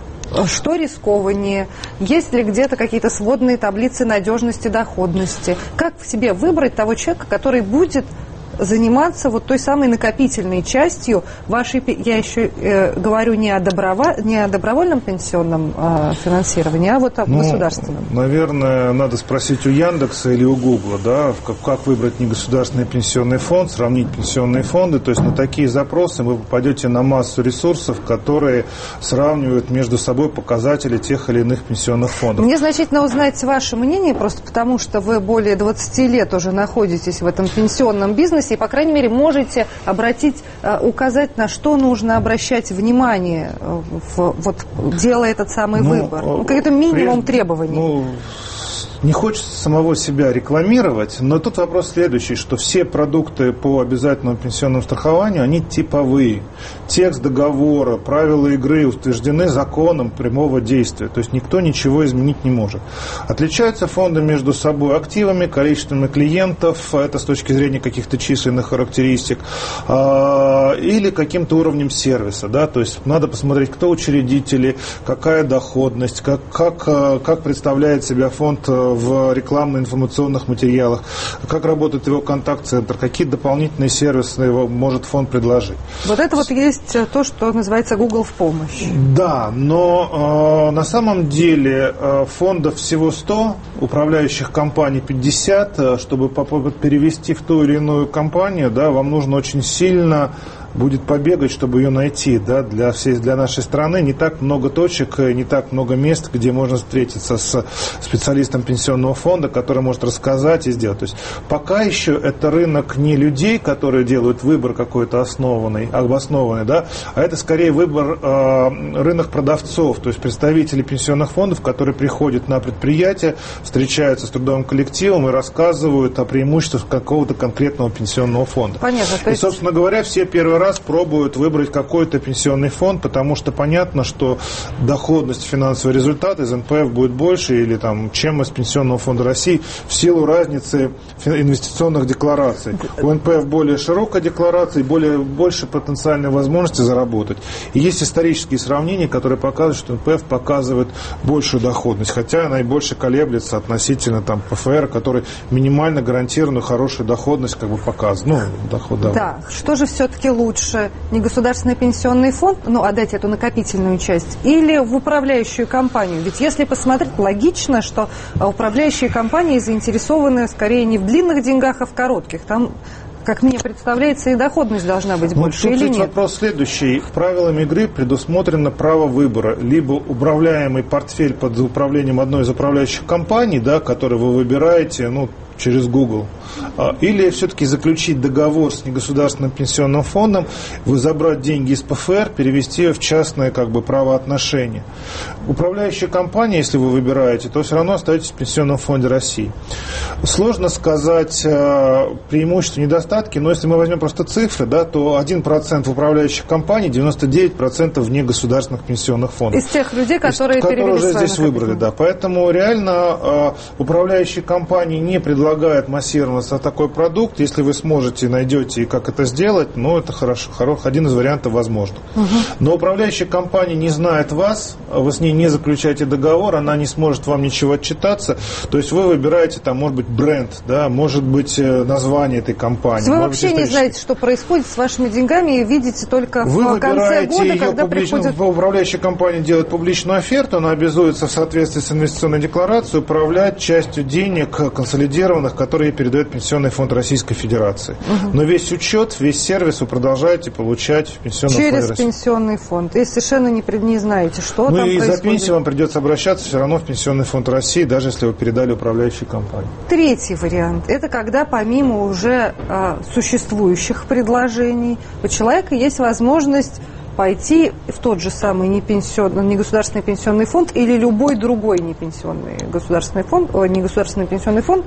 Что рискованнее? Есть ли где-то какие-то сводные таблицы надежности, доходности? Как в себе выбрать того человека, который будет заниматься вот той самой накопительной частью вашей, я еще э, говорю не о, доброво, не о добровольном пенсионном э, финансировании, а вот о ну, государственном. Наверное, надо спросить у Яндекса или у Гугла, да, как, как выбрать негосударственный пенсионный фонд, сравнить пенсионные фонды. То есть на такие запросы вы попадете на массу ресурсов, которые сравнивают между собой показатели тех или иных пенсионных фондов. Мне значительно узнать ваше мнение, просто потому что вы более двадцати лет уже находитесь в этом пенсионном бизнесе, и, по крайней мере, можете обратить, указать, на что нужно обращать внимание, в, вот, делая этот самый ну, выбор. Ну, какой-то минимум прежде, требований. Ну, не хочется самого себя рекламировать, но тут вопрос следующий, что все продукты по обязательному пенсионному страхованию, они типовые. Текст договора, правила игры утверждены законом прямого действия, то есть никто ничего изменить не может. Отличаются фонды между собой активами, количеством клиентов, это с точки зрения каких-то численных характеристик, или каким-то уровнем сервиса, да, то есть надо посмотреть, кто учредители, какая доходность, как, как, как представляет себя фонд в рекламно-информационных материалах, как работает его контакт-центр, какие дополнительные сервисы его может фонд предложить. Вот это вот есть то, что называется Google в помощь. Да, но э, на самом деле э, фондов всего сто, управляющих компаний пятьдесят, чтобы перевести в ту или иную компанию, да, вам нужно очень сильно будет побегать, чтобы ее найти, да, для всей, для нашей страны не так много точек, не так много мест, где можно встретиться с специалистом пенсионного фонда, который может рассказать и сделать. То есть пока еще это рынок не людей, которые делают выбор какой-то основанный, обоснованный, да, а это скорее выбор э, рынок продавцов, то есть представители пенсионных фондов, которые приходят на предприятие, встречаются с трудовым коллективом и рассказывают о преимуществах какого-то конкретного пенсионного фонда. Понятно. То есть... И, собственно говоря, все первый раз пробуют выбрать какой-то пенсионный фонд, потому что понятно, что доходность, финансовый результат из эн пэ эф будет больше, или там, чем из Пенсионного фонда России, в силу разницы инвестиционных деклараций. У эн пэ эф более широкая декларация и более, больше потенциальной возможности заработать. И есть исторические сравнения, которые показывают, что эн пэ эф показывает большую доходность, хотя она и больше колеблется относительно там, пэ эф эр, который минимально гарантированную хорошую доходность как бы показывает. Ну, доход, да. Да, что же все-таки лучше? Лучше негосударственный пенсионный фонд, ну, отдать эту накопительную часть, или в управляющую компанию? Ведь если посмотреть, логично, что управляющие компании заинтересованы скорее не в длинных деньгах, а в коротких. Там, как мне представляется, и доходность должна быть ну, больше, тут или нет? Вопрос следующий. Правилами игры предусмотрено право выбора. Либо управляемый портфель под управлением одной из управляющих компаний, да, который вы выбираете, ну, через Google, или все-таки заключить договор с негосударственным пенсионным фондом, вы забрать деньги из пэ эф эр, перевести ее в частное как бы правоотношение. Управляющая компания, если вы выбираете, то все равно остаетесь в Пенсионном фонде России. Сложно сказать преимущества, недостатки, но если мы возьмем просто цифры, да, то один процент в управляющих компаний, девяносто девять процентов в негосударственных пенсионных фондах. Из тех людей, которые, из, которые уже здесь накопительные. выбрали, да. Поэтому реально управляющие компании не предлагают предлагает массированно такой продукт. Если вы сможете, найдете, как это сделать, ну, это хорошо, один из вариантов возможно. Угу. Но управляющая компания не знает вас, вы с ней не заключаете договор, она не сможет вам ничего отчитаться. То есть вы выбираете, там, может быть, бренд, да, может быть, название этой компании. Вы может вообще быть, не знаете, что происходит с вашими деньгами, и видите только вы в конце года, когда публично, приходит... управляющая компания делает публичную оферту, она обязуется в соответствии с инвестиционной декларацией управлять частью денег консолидированных, которые передает Пенсионный фонд Российской Федерации. Угу. Но весь учет, весь сервис вы продолжаете получать в Пенсионном Через фонде России. Пенсионный фонд. И совершенно не, не знаете, что ну там и происходит. за пенсию вам придется обращаться все равно в Пенсионный фонд России, даже если вы передали управляющей компании. Третий вариант. Это когда помимо уже а, существующих предложений у человека есть возможность пойти в тот же самый непенсионный, негосударственный пенсионный фонд или любой другой непенсионный государственный фонд, о, негосударственный пенсионный фонд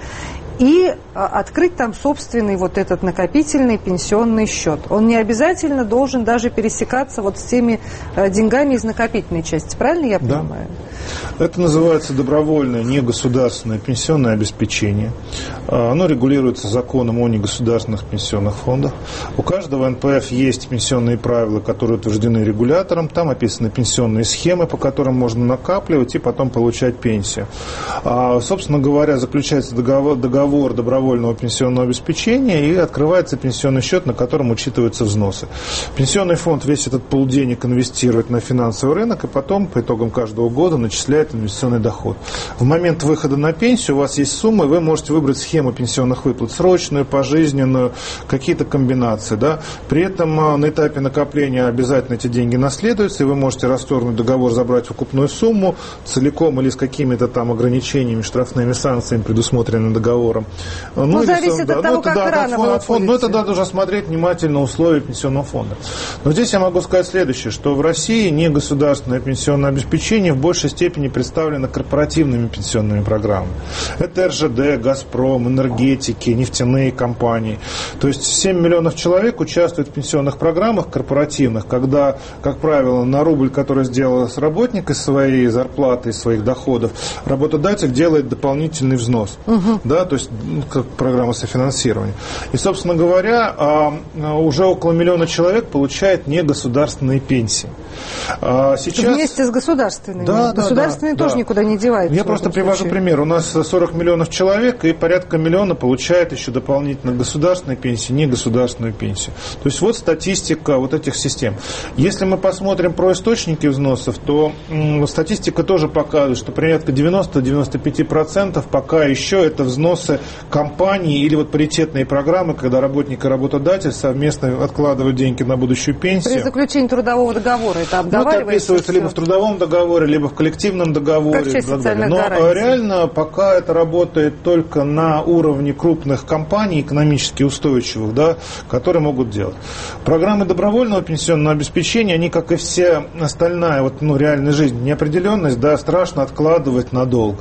и а, открыть там собственный вот этот накопительный пенсионный счет. Он не обязательно должен даже пересекаться вот с теми а, деньгами из накопительной части. Правильно я понимаю? Да. Это называется добровольное негосударственное пенсионное обеспечение. Оно регулируется законом о негосударственных пенсионных фондах. У каждого эн пэ эф есть пенсионные правила, которые утверждены регулятором. Там описаны пенсионные схемы, по которым можно накапливать и потом получать пенсию. А, собственно говоря, заключается договор, договор добровольного пенсионного обеспечения и открывается пенсионный счет, на котором учитываются взносы. Пенсионный фонд весь этот пул денег инвестирует на финансовый рынок и потом по итогам каждого года начисляет инвестиционный доход. В момент выхода на пенсию у вас есть сумма, и вы можете выбрать схему пенсионных выплат: срочную, пожизненную, какие-то комбинации. Да? При этом на этапе накопления обязательно эти деньги наследуются, и вы можете расторгнуть договор, забрать выкупную сумму целиком или с какими-то там ограничениями, штрафными санкциями, предусмотренными договором. Ну, ну зависит от да, того, ну, как да, рано вы фонд, Но это надо уже смотреть внимательно условия пенсионного фонда. Но здесь я могу сказать следующее, что в России негосударственное пенсионное обеспечение в большей степени представлено корпоративными пенсионными программами. Это эр жэ дэ, Газпром, энергетики, нефтяные компании. То есть семь миллионов человек участвуют в пенсионных программах корпоративных, когда, как правило, на рубль, который сделал работник из своей зарплаты, из своих доходов, работодатель делает дополнительный взнос. Угу. Да, то есть как программа софинансирования. И, собственно говоря, уже около миллиона человек получает негосударственные пенсии. Сейчас... Вместе с государственными. Да, Государственные да, тоже да. никуда не деваются. Я просто привожу случае. пример. У нас сорок миллионов человек, и порядка миллиона получает еще дополнительно государственную пенсию, негосударственную пенсию. То есть вот статистика вот этих систем. Если мы посмотрим про источники взносов, то м, статистика тоже показывает, что порядка девяносто-девяносто пять процентов пока еще это взносы компаний или вот паритетные программы, когда работник и работодатель совместно откладывают деньги на будущую пенсию. При заключении трудового договора это обговаривается? Ну, это описывается либо в трудовом договоре, либо в коллективном договоре. Как часть социальных Но гарантий. реально пока это работает только на уровне крупных компаний, экономически устойчивых, да, которые могут делать. Программы добровольного пенсионного обеспечения, они, как и все остальная вот, ну, реальная жизнь, неопределенность, да, страшно откладывать надолго.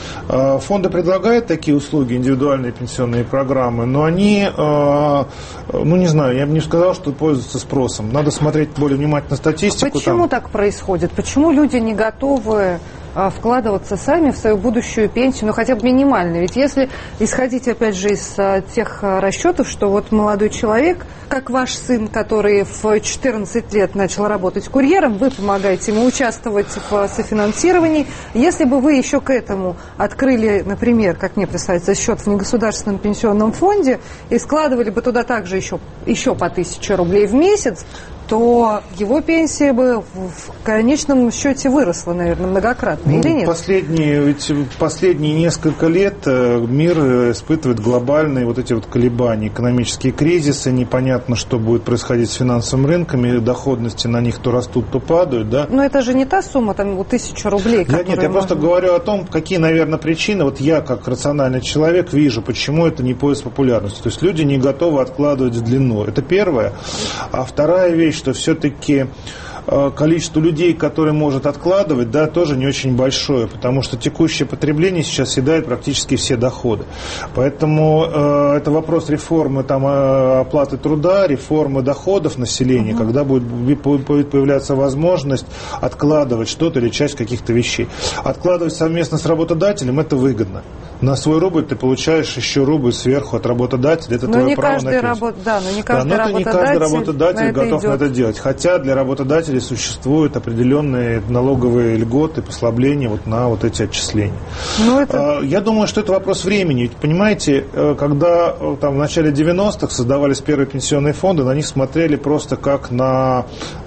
Фонды предлагают такие услуги, индивидуальные пенсионные программы, но они, ну не знаю, я бы не сказал, что пользуются спросом. Надо смотреть более внимательно статистику. Почему там. так происходит? Почему люди не готовы вкладываться сами в свою будущую пенсию, ну хотя бы минимально? Ведь если исходить, опять же, из тех расчетов, что вот молодой человек, как ваш сын, который в четырнадцать лет начал работать курьером, вы помогаете ему участвовать в софинансировании. Если бы вы еще к этому открыли, например, как мне представляется, счет в негосударственном пенсионном фонде и складывали бы туда также еще, еще по тысяче рублей в месяц, то его пенсия бы в конечном счете выросла, наверное, многократно, ну, или нет? Последние, ведь последние несколько лет мир испытывает глобальные вот эти вот колебания, экономические кризисы, непонятно, что будет происходить с финансовыми рынками, доходности на них то растут, то падают, да? Но это же не та сумма, там, вот тысяча рублей, которую... Нет, я можно... просто говорю о том, какие, наверное, причины, вот я, как рациональный человек, вижу, почему это не пользуется популярностью. То есть люди не готовы откладывать в длину. Это первое. А вторая вещь, что все-таки количество людей, которые может откладывать, да, тоже не очень большое, потому что текущее потребление сейчас съедает практически все доходы. Поэтому э, это вопрос реформы там, оплаты труда, реформы доходов населения, угу. когда будет, будет появляться возможность откладывать что-то или часть каких-то вещей. Откладывать совместно с работодателем – это выгодно. На свой рубль ты получаешь еще рубль сверху от работодателя. Это твое право на пенсию. Да, но не каждый да, но работодатель, не каждый работодатель на готов идет. на это делать. Хотя для работодателей существуют определенные налоговые льготы, послабления вот на вот эти отчисления. Ну, это... Я думаю, что это вопрос времени. Ведь, понимаете, когда там, в начале девяностых создавались первые пенсионные фонды, на них смотрели просто как на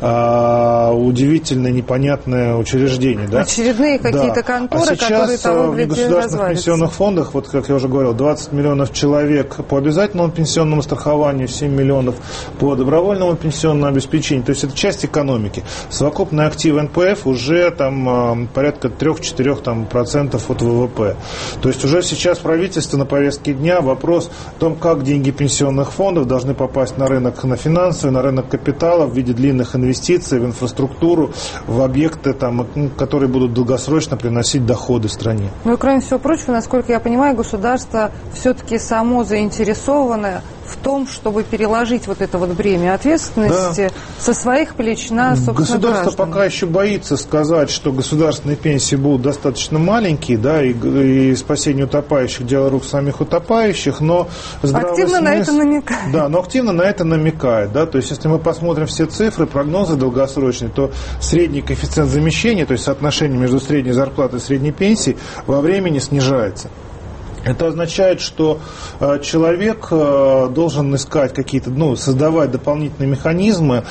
а, удивительное, непонятное учреждение. Да? Очередные какие-то да. конторы, а которые того гляди, в государственных развалятся. Пенсионных фондах, вот как я уже говорил, двадцать миллионов человек по обязательному пенсионному страхованию, семь миллионов по добровольному пенсионному обеспечению. То есть это часть экономики. Совокупные активы эн пэ эф уже там порядка три-четыре процентов от вэ вэ пэ. То есть уже сейчас правительство на повестке дня вопрос о том, как деньги пенсионных фондов должны попасть на рынок, на финансовый, на рынок капитала в виде длинных инвестиций в инфраструктуру, в объекты, там, которые будут долгосрочно приносить доходы стране. Ну и кроме всего прочего, насколько я понимаю, государство все-таки само заинтересовано в том, чтобы переложить вот это вот бремя ответственности да. со своих плеч на, собственно, государство граждан. Пока еще боится сказать, что государственные пенсии будут достаточно маленькие, да, и, и спасение утопающих – дело рук самих утопающих, но активно смысл, на это намекает. Да, но активно на это намекает, да, то есть если мы посмотрим все цифры, прогнозы долгосрочные, то средний коэффициент замещения, то есть соотношение между средней зарплатой и средней пенсией во времени снижается. Это означает, что э, человек э, должен искать какие-то, ну, создавать дополнительные механизмы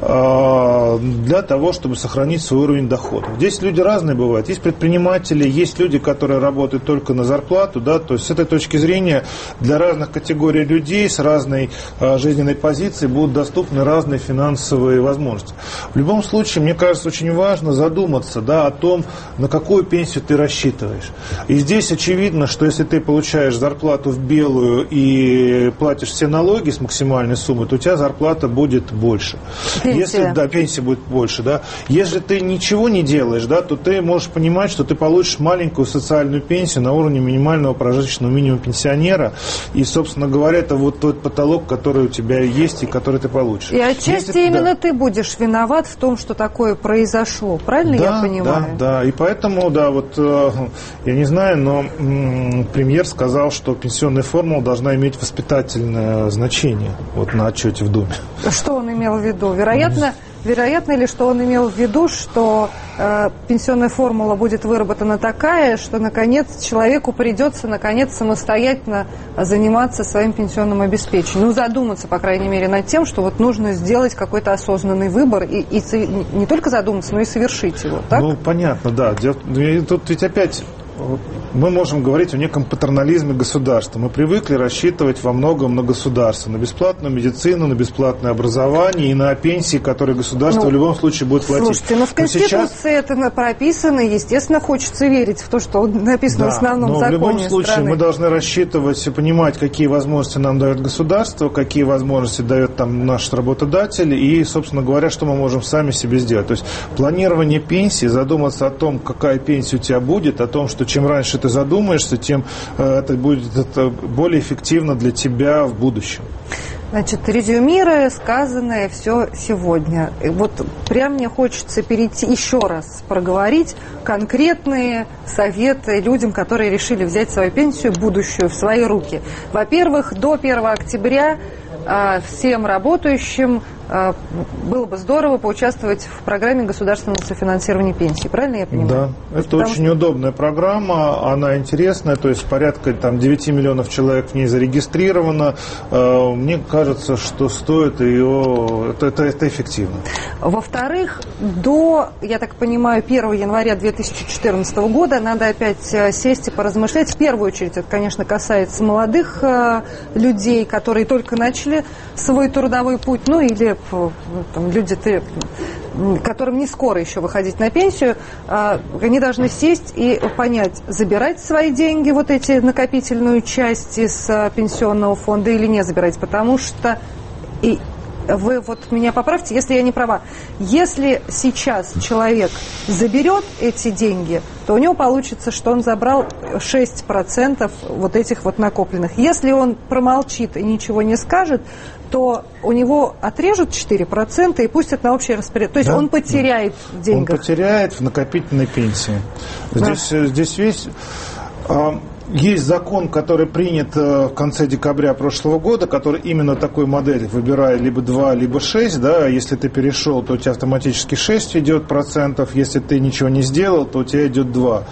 э, для того, чтобы сохранить свой уровень дохода. Здесь люди разные бывают. Есть предприниматели, есть люди, которые работают только на зарплату, да, то есть с этой точки зрения для разных категорий людей с разной э, жизненной позицией будут доступны разные финансовые возможности. В любом случае, мне кажется, очень важно задуматься, да, о том, на какую пенсию ты рассчитываешь. И здесь очевидно, что если ты получаешь зарплату в белую и платишь все налоги с максимальной суммой, то у тебя зарплата будет больше. Пенсия. Если, да, пенсия будет больше, да. Если ты ничего не делаешь, да, то ты можешь понимать, что ты получишь маленькую социальную пенсию на уровне минимального прожиточного минимума пенсионера. И, собственно говоря, это вот тот потолок, который у тебя есть и который ты получишь. И отчасти Если, именно да. ты будешь виноват в том, что такое произошло. Правильно да, я понимаю? Да, да. И поэтому, да, вот я не знаю, но премьер сказал, что пенсионная формула должна иметь воспитательное значение вот на отчете в Думе. Что он имел в виду? Вероятно, вероятно ли, что он имел в виду, что э, пенсионная формула будет выработана такая, что, наконец, человеку придется, наконец, самостоятельно заниматься своим пенсионным обеспечением? Ну, задуматься, по крайней мере, над тем, что вот нужно сделать какой-то осознанный выбор и, и не только задуматься, но и совершить его, так? Ну, понятно, да. Тут ведь опять... Мы можем говорить о неком патернализме государства. Мы привыкли рассчитывать во многом на государство, на бесплатную медицину, на бесплатное образование и на пенсии, которые государство ну, в любом случае будет платить. Слушайте, но в Конституции сейчас... это прописано, и, естественно, хочется верить в то, что написано да, в основном но законе в любом случае страны. Мы должны рассчитывать и понимать, какие возможности нам дает государство, какие возможности дает там наш работодатель и, собственно говоря, что мы можем сами себе сделать. То есть планирование пенсии, задуматься о том, какая пенсия у тебя будет, о том, что чем раньше ты задумаешься, тем э, это будет это более эффективно для тебя в будущем. Значит, резюмируя сказанное все сегодня, вот прям мне хочется перейти еще раз проговорить конкретные советы людям, которые решили взять свою пенсию будущую в свои руки. Во-первых, до первого октября э, всем работающим э, было бы здорово поучаствовать в программе государственного софинансирования пенсий. Правильно я понимаю? Да, это Потому очень что... удобная программа, она интересная, то есть порядка там, девять миллионов человек в ней зарегистрировано. Э, мне кажется, что стоит ее, это, это, это эффективно. Во-вторых, до, я так понимаю, первого января две тысячи четырнадцатого года надо опять сесть и поразмышлять. В первую очередь, это, конечно, касается молодых э, людей, которые только начали свой трудовой путь, ну или там, люди, которым не скоро еще выходить на пенсию, э, они должны сесть и понять, забирать свои деньги, вот эти накопительную часть из э, пенсионного фонда или не забирать, потому что и вы вот меня поправьте, если я не права. Если сейчас человек заберет эти деньги, то у него получится, что он забрал шесть процентов вот этих вот накопленных. Если он промолчит и ничего не скажет, то у него отрежут четыре процента и пустят на общее распоряжение. То есть да? он потеряет да. в деньгах. Он потеряет в накопительной пенсии. Здесь, да. здесь весь... Есть закон, который принят в конце декабря прошлого года, который именно такой модель, выбирая либо два, либо шесть, да, если ты перешел, то у тебя автоматически шесть идет процентов, если ты ничего не сделал, то у тебя идет два.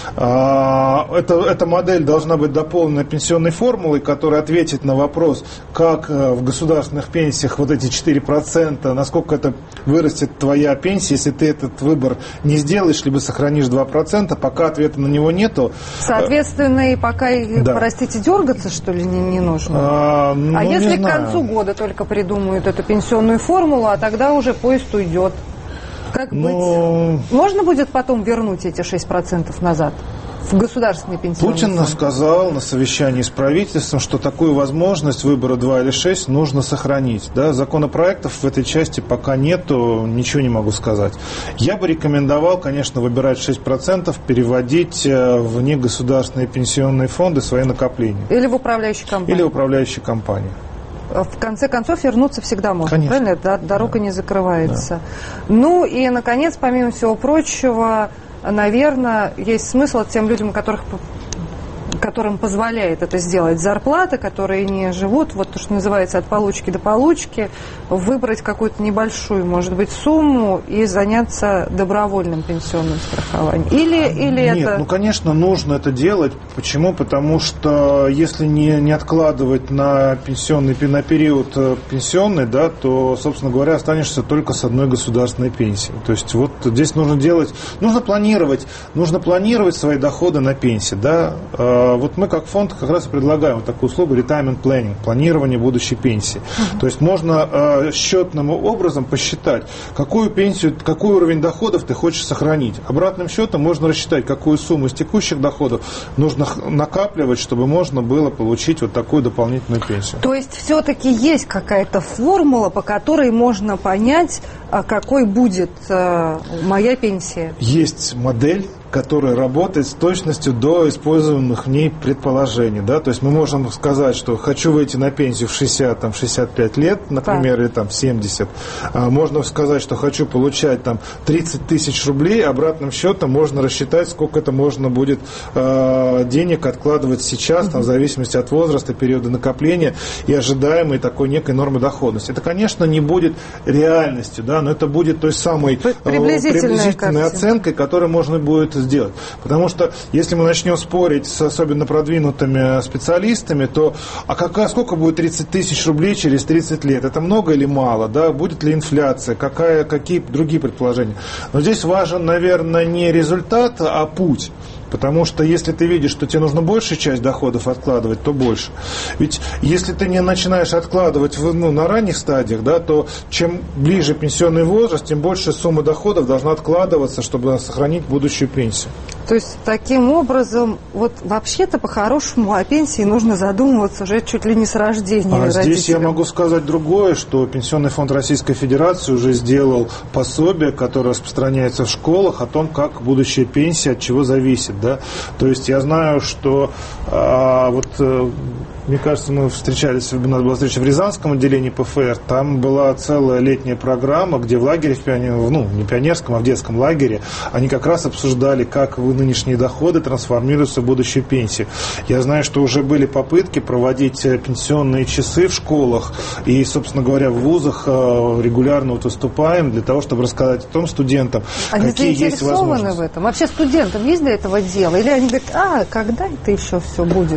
Это, эта модель должна быть дополнена пенсионной формулой, которая ответит на вопрос, как в государственных пенсиях вот эти четыре процента, насколько это вырастет твоя пенсия, если ты этот выбор не сделаешь, либо сохранишь два процента, пока ответа на него нету. Соответственно, и пока, да. простите, дергаться, что ли, не, не нужно? А, ну, а если к концу года только придумают эту пенсионную формулу, а тогда уже поезд уйдет? Как Но... быть? Можно будет потом вернуть эти шесть процентов назад? В государственный пенсионный Путин фонд. сказал на совещании с правительством, что такую возможность выбора два или шесть нужно сохранить. Да? Законопроектов в этой части пока нету, ничего не могу сказать. Я бы рекомендовал, конечно, выбирать шесть процентов, переводить в негосударственные пенсионные фонды свои накопления. Или в управляющей компании. Или в управляющей компании. В конце концов, вернуться всегда можно. Конечно. Правильно? Дорога да. не закрывается. Да. Ну и, наконец, помимо всего прочего, наверное, есть смысл тем людям, которых, которым позволяет это сделать зарплата, которые не живут, вот то, что называется, от получки до получки, выбрать какую-то небольшую, может быть, сумму и заняться добровольным пенсионным страхованием. Или, или Нет, это... ну, конечно, нужно это делать. Почему? Потому что если не, не откладывать на пенсионный, на период пенсионный, да, то, собственно говоря, останешься только с одной государственной пенсией. То есть вот здесь нужно делать, нужно планировать, нужно планировать свои доходы на пенсии, да. Вот мы как фонд как раз и предлагаем вот такую услугу retirement planning, планирование будущей пенсии. Uh-huh. То есть можно э, счетным образом посчитать, какую пенсию, какой уровень доходов ты хочешь сохранить. Обратным счетом можно рассчитать, какую сумму из текущих доходов нужно накапливать, чтобы можно было получить вот такую дополнительную пенсию. То есть все-таки есть какая-то формула, по которой можно понять, какой будет э, моя пенсия? Есть модель, который работает с точностью до используемых в ней предположений. Да? То есть мы можем сказать, что хочу выйти на пенсию в шестьдесят, там, шестьдесят пять лет, например, или там, в семьдесят. А можно сказать, что хочу получать там, тридцать тысяч рублей, обратным счетом можно рассчитать, сколько это можно будет э, денег откладывать сейчас, там, в зависимости от возраста, периода накопления и ожидаемой такой некой нормы доходности. Это, конечно, не будет реальностью, да, но это будет той самой э, приблизительной оценкой, которую можно будет сделать. Потому что если мы начнем спорить с особенно продвинутыми специалистами, то а какая, сколько будет тридцать тысяч рублей через тридцать лет? Это много или мало? Да? Будет ли инфляция? Какая, какие другие предположения? Но здесь важен, наверное, не результат, а путь. Потому что если ты видишь, что тебе нужно большую часть доходов откладывать, то больше. Ведь если ты не начинаешь откладывать в, ну, на ранних стадиях, да, то чем ближе пенсионный возраст, тем больше сумма доходов должна откладываться, чтобы сохранить будущую пенсию. То есть, таким образом, вот вообще-то по-хорошему о пенсии нужно задумываться уже чуть ли не с рождения. А здесь я могу сказать другое, что Пенсионный фонд Российской Федерации уже сделал пособие, которое распространяется в школах, о том, как будущая пенсия от чего зависит. Да? То есть я знаю, что а, вот... Мне кажется, мы встречались, у нас была встреча в Рязанском отделении ПФР, там была целая летняя программа, где в лагере, в пионер, ну, не пионерском, а в детском лагере, они как раз обсуждали, как нынешние доходы трансформируются в будущую пенсию. Я знаю, что уже были попытки проводить пенсионные часы в школах, и, собственно говоря, в вузах регулярно вот выступаем для того, чтобы рассказать о том студентам, они какие есть возможности. в этом? Вообще студентам есть для этого дело? Или они говорят, а, когда это еще все будет?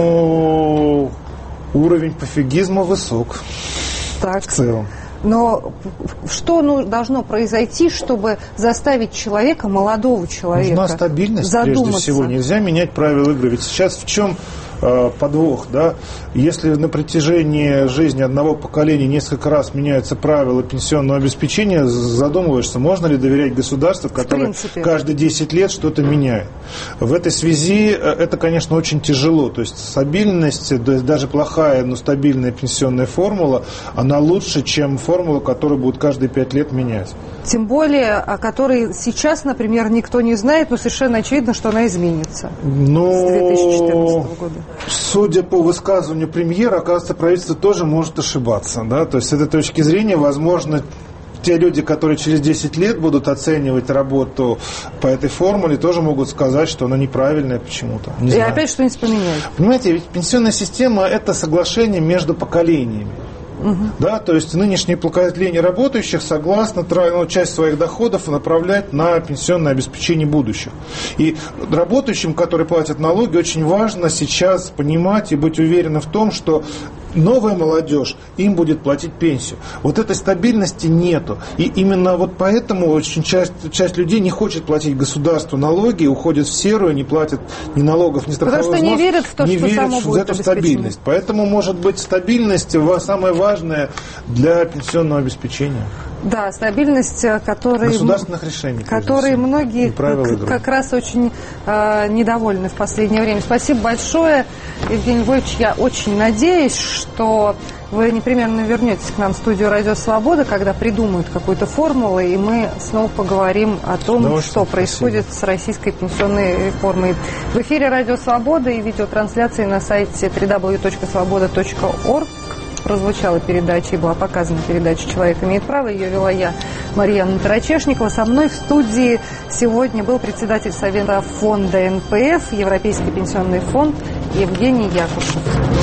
Ну... Уровень пофигизма высок. Так. В целом. Но что ну, должно произойти, чтобы заставить человека, молодого человека, нужна стабильность, задуматься? Прежде всего. Нельзя менять правила игры. Ведь сейчас в чем э, подвох? Да? Если на протяжении жизни одного поколения несколько раз меняются правила пенсионного обеспечения, задумываешься, можно ли доверять государству, которое каждые десять лет что-то меняет. В этой связи это, конечно, очень тяжело. То есть стабильность, даже плохая, но стабильная пенсионная формула, она лучше, чем формула, которую будут каждые пять лет менять. Тем более, о которой сейчас, например, никто не знает, но совершенно очевидно, что она изменится но... с две тысячи четырнадцатого года. Судя по высказыванию премьера, оказывается, правительство тоже может ошибаться. Да? То есть с этой точки зрения, возможно, те люди, которые через десять лет будут оценивать работу по этой формуле, тоже могут сказать, что она неправильная почему-то. Не И знаю. опять что-нибудь поменяют. Понимаете, ведь пенсионная система – это соглашение между поколениями. Угу. Да, то есть нынешнее поколение работающих согласно ну, часть своих доходов направлять на пенсионное обеспечение будущих. И работающим, которые платят налоги, очень важно сейчас понимать и быть уверенным в том, что новая молодежь им будет платить пенсию. Вот этой стабильности нету. И именно вот поэтому очень часть, часть людей не хочет платить государству налоги, уходит в серую, не платят ни налогов, ни страховых взносов. Потому что не верят в то, не что верят само в будет эту стабильность. Поэтому, может быть, стабильность самое важное для пенсионного обеспечения. Да, стабильность, которой, государственных решений, которой многие как, как раз очень э, недовольны в последнее время. Спасибо большое, Евгений Львович. Я очень надеюсь, что вы непременно вернетесь к нам в студию «Радио Свобода», когда придумают какую-то формулу, и мы снова поговорим о том, да, что происходит спасибо. С российской пенсионной реформой. В эфире «Радио Свобода» и видеотрансляции на сайте дабл ю дабл ю дабл ю точка свобода точка орг. Прозвучала передача и была показана передача «Человек имеет право». Ее вела я, Марьяна Тарачешникова. Со мной в студии сегодня был председатель Совета фонда эн пэ эф, Европейский пенсионный фонд, Евгений Якушев.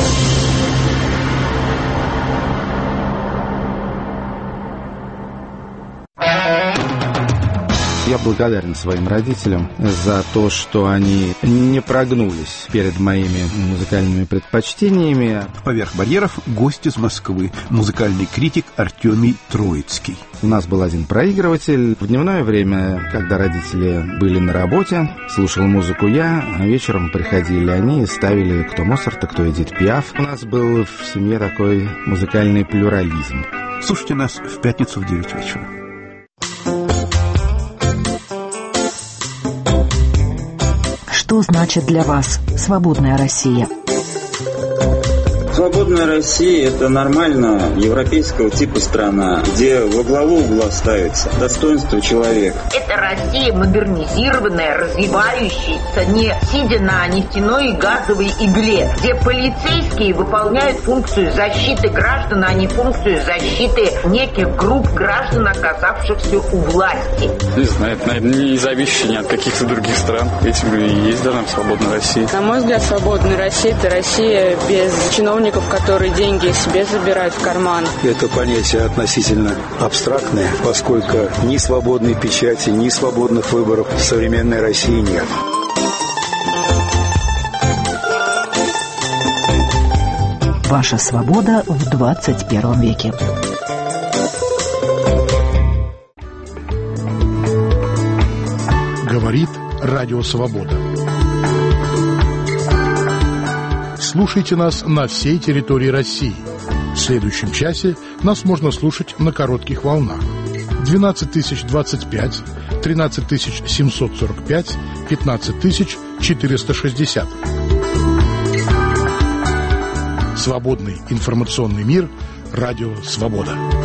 Я благодарен своим родителям за то, что они не прогнулись перед моими музыкальными предпочтениями. Поверх барьеров гость из Москвы, музыкальный критик Артемий Троицкий. У нас был один проигрыватель. В дневное время, когда родители были на работе, слушал музыку я, а вечером приходили они и ставили кто Моцарта, кто Эдит Пиаф. У нас был в семье такой музыкальный плюрализм. Слушайте нас в пятницу в девять вечера. Что значит для вас «Свободная Россия»? Свободная Свободная Россия – это нормально европейского типа страна, где во главу угла ставится достоинство человека. Это Россия модернизированная, развивающаяся, не сидя на нефтяной и газовой игле, где полицейские выполняют функцию защиты граждан, а не функцию защиты неких групп граждан, оказавшихся у власти. Не знаю, это, наверное, не зависящее ни от каких-то других стран. Этим и есть даже свободная Россия. На мой взгляд, свободная Россия – это Россия без чиновников, которые деньги себе забирают в карман. Это понятие относительно абстрактное, поскольку ни свободной печати, ни свободных выборов в современной России нет. Ваша свобода в двадцать первом веке. Говорит Радио Свобода. Слушайте нас на всей территории России. В следующем часе нас можно слушать на коротких волнах. двенадцать тысяч двадцать пять, тринадцать тысяч семьсот сорок пять, пятнадцать тысяч четыреста шестьдесят. Свободный информационный мир. Радио Свобода.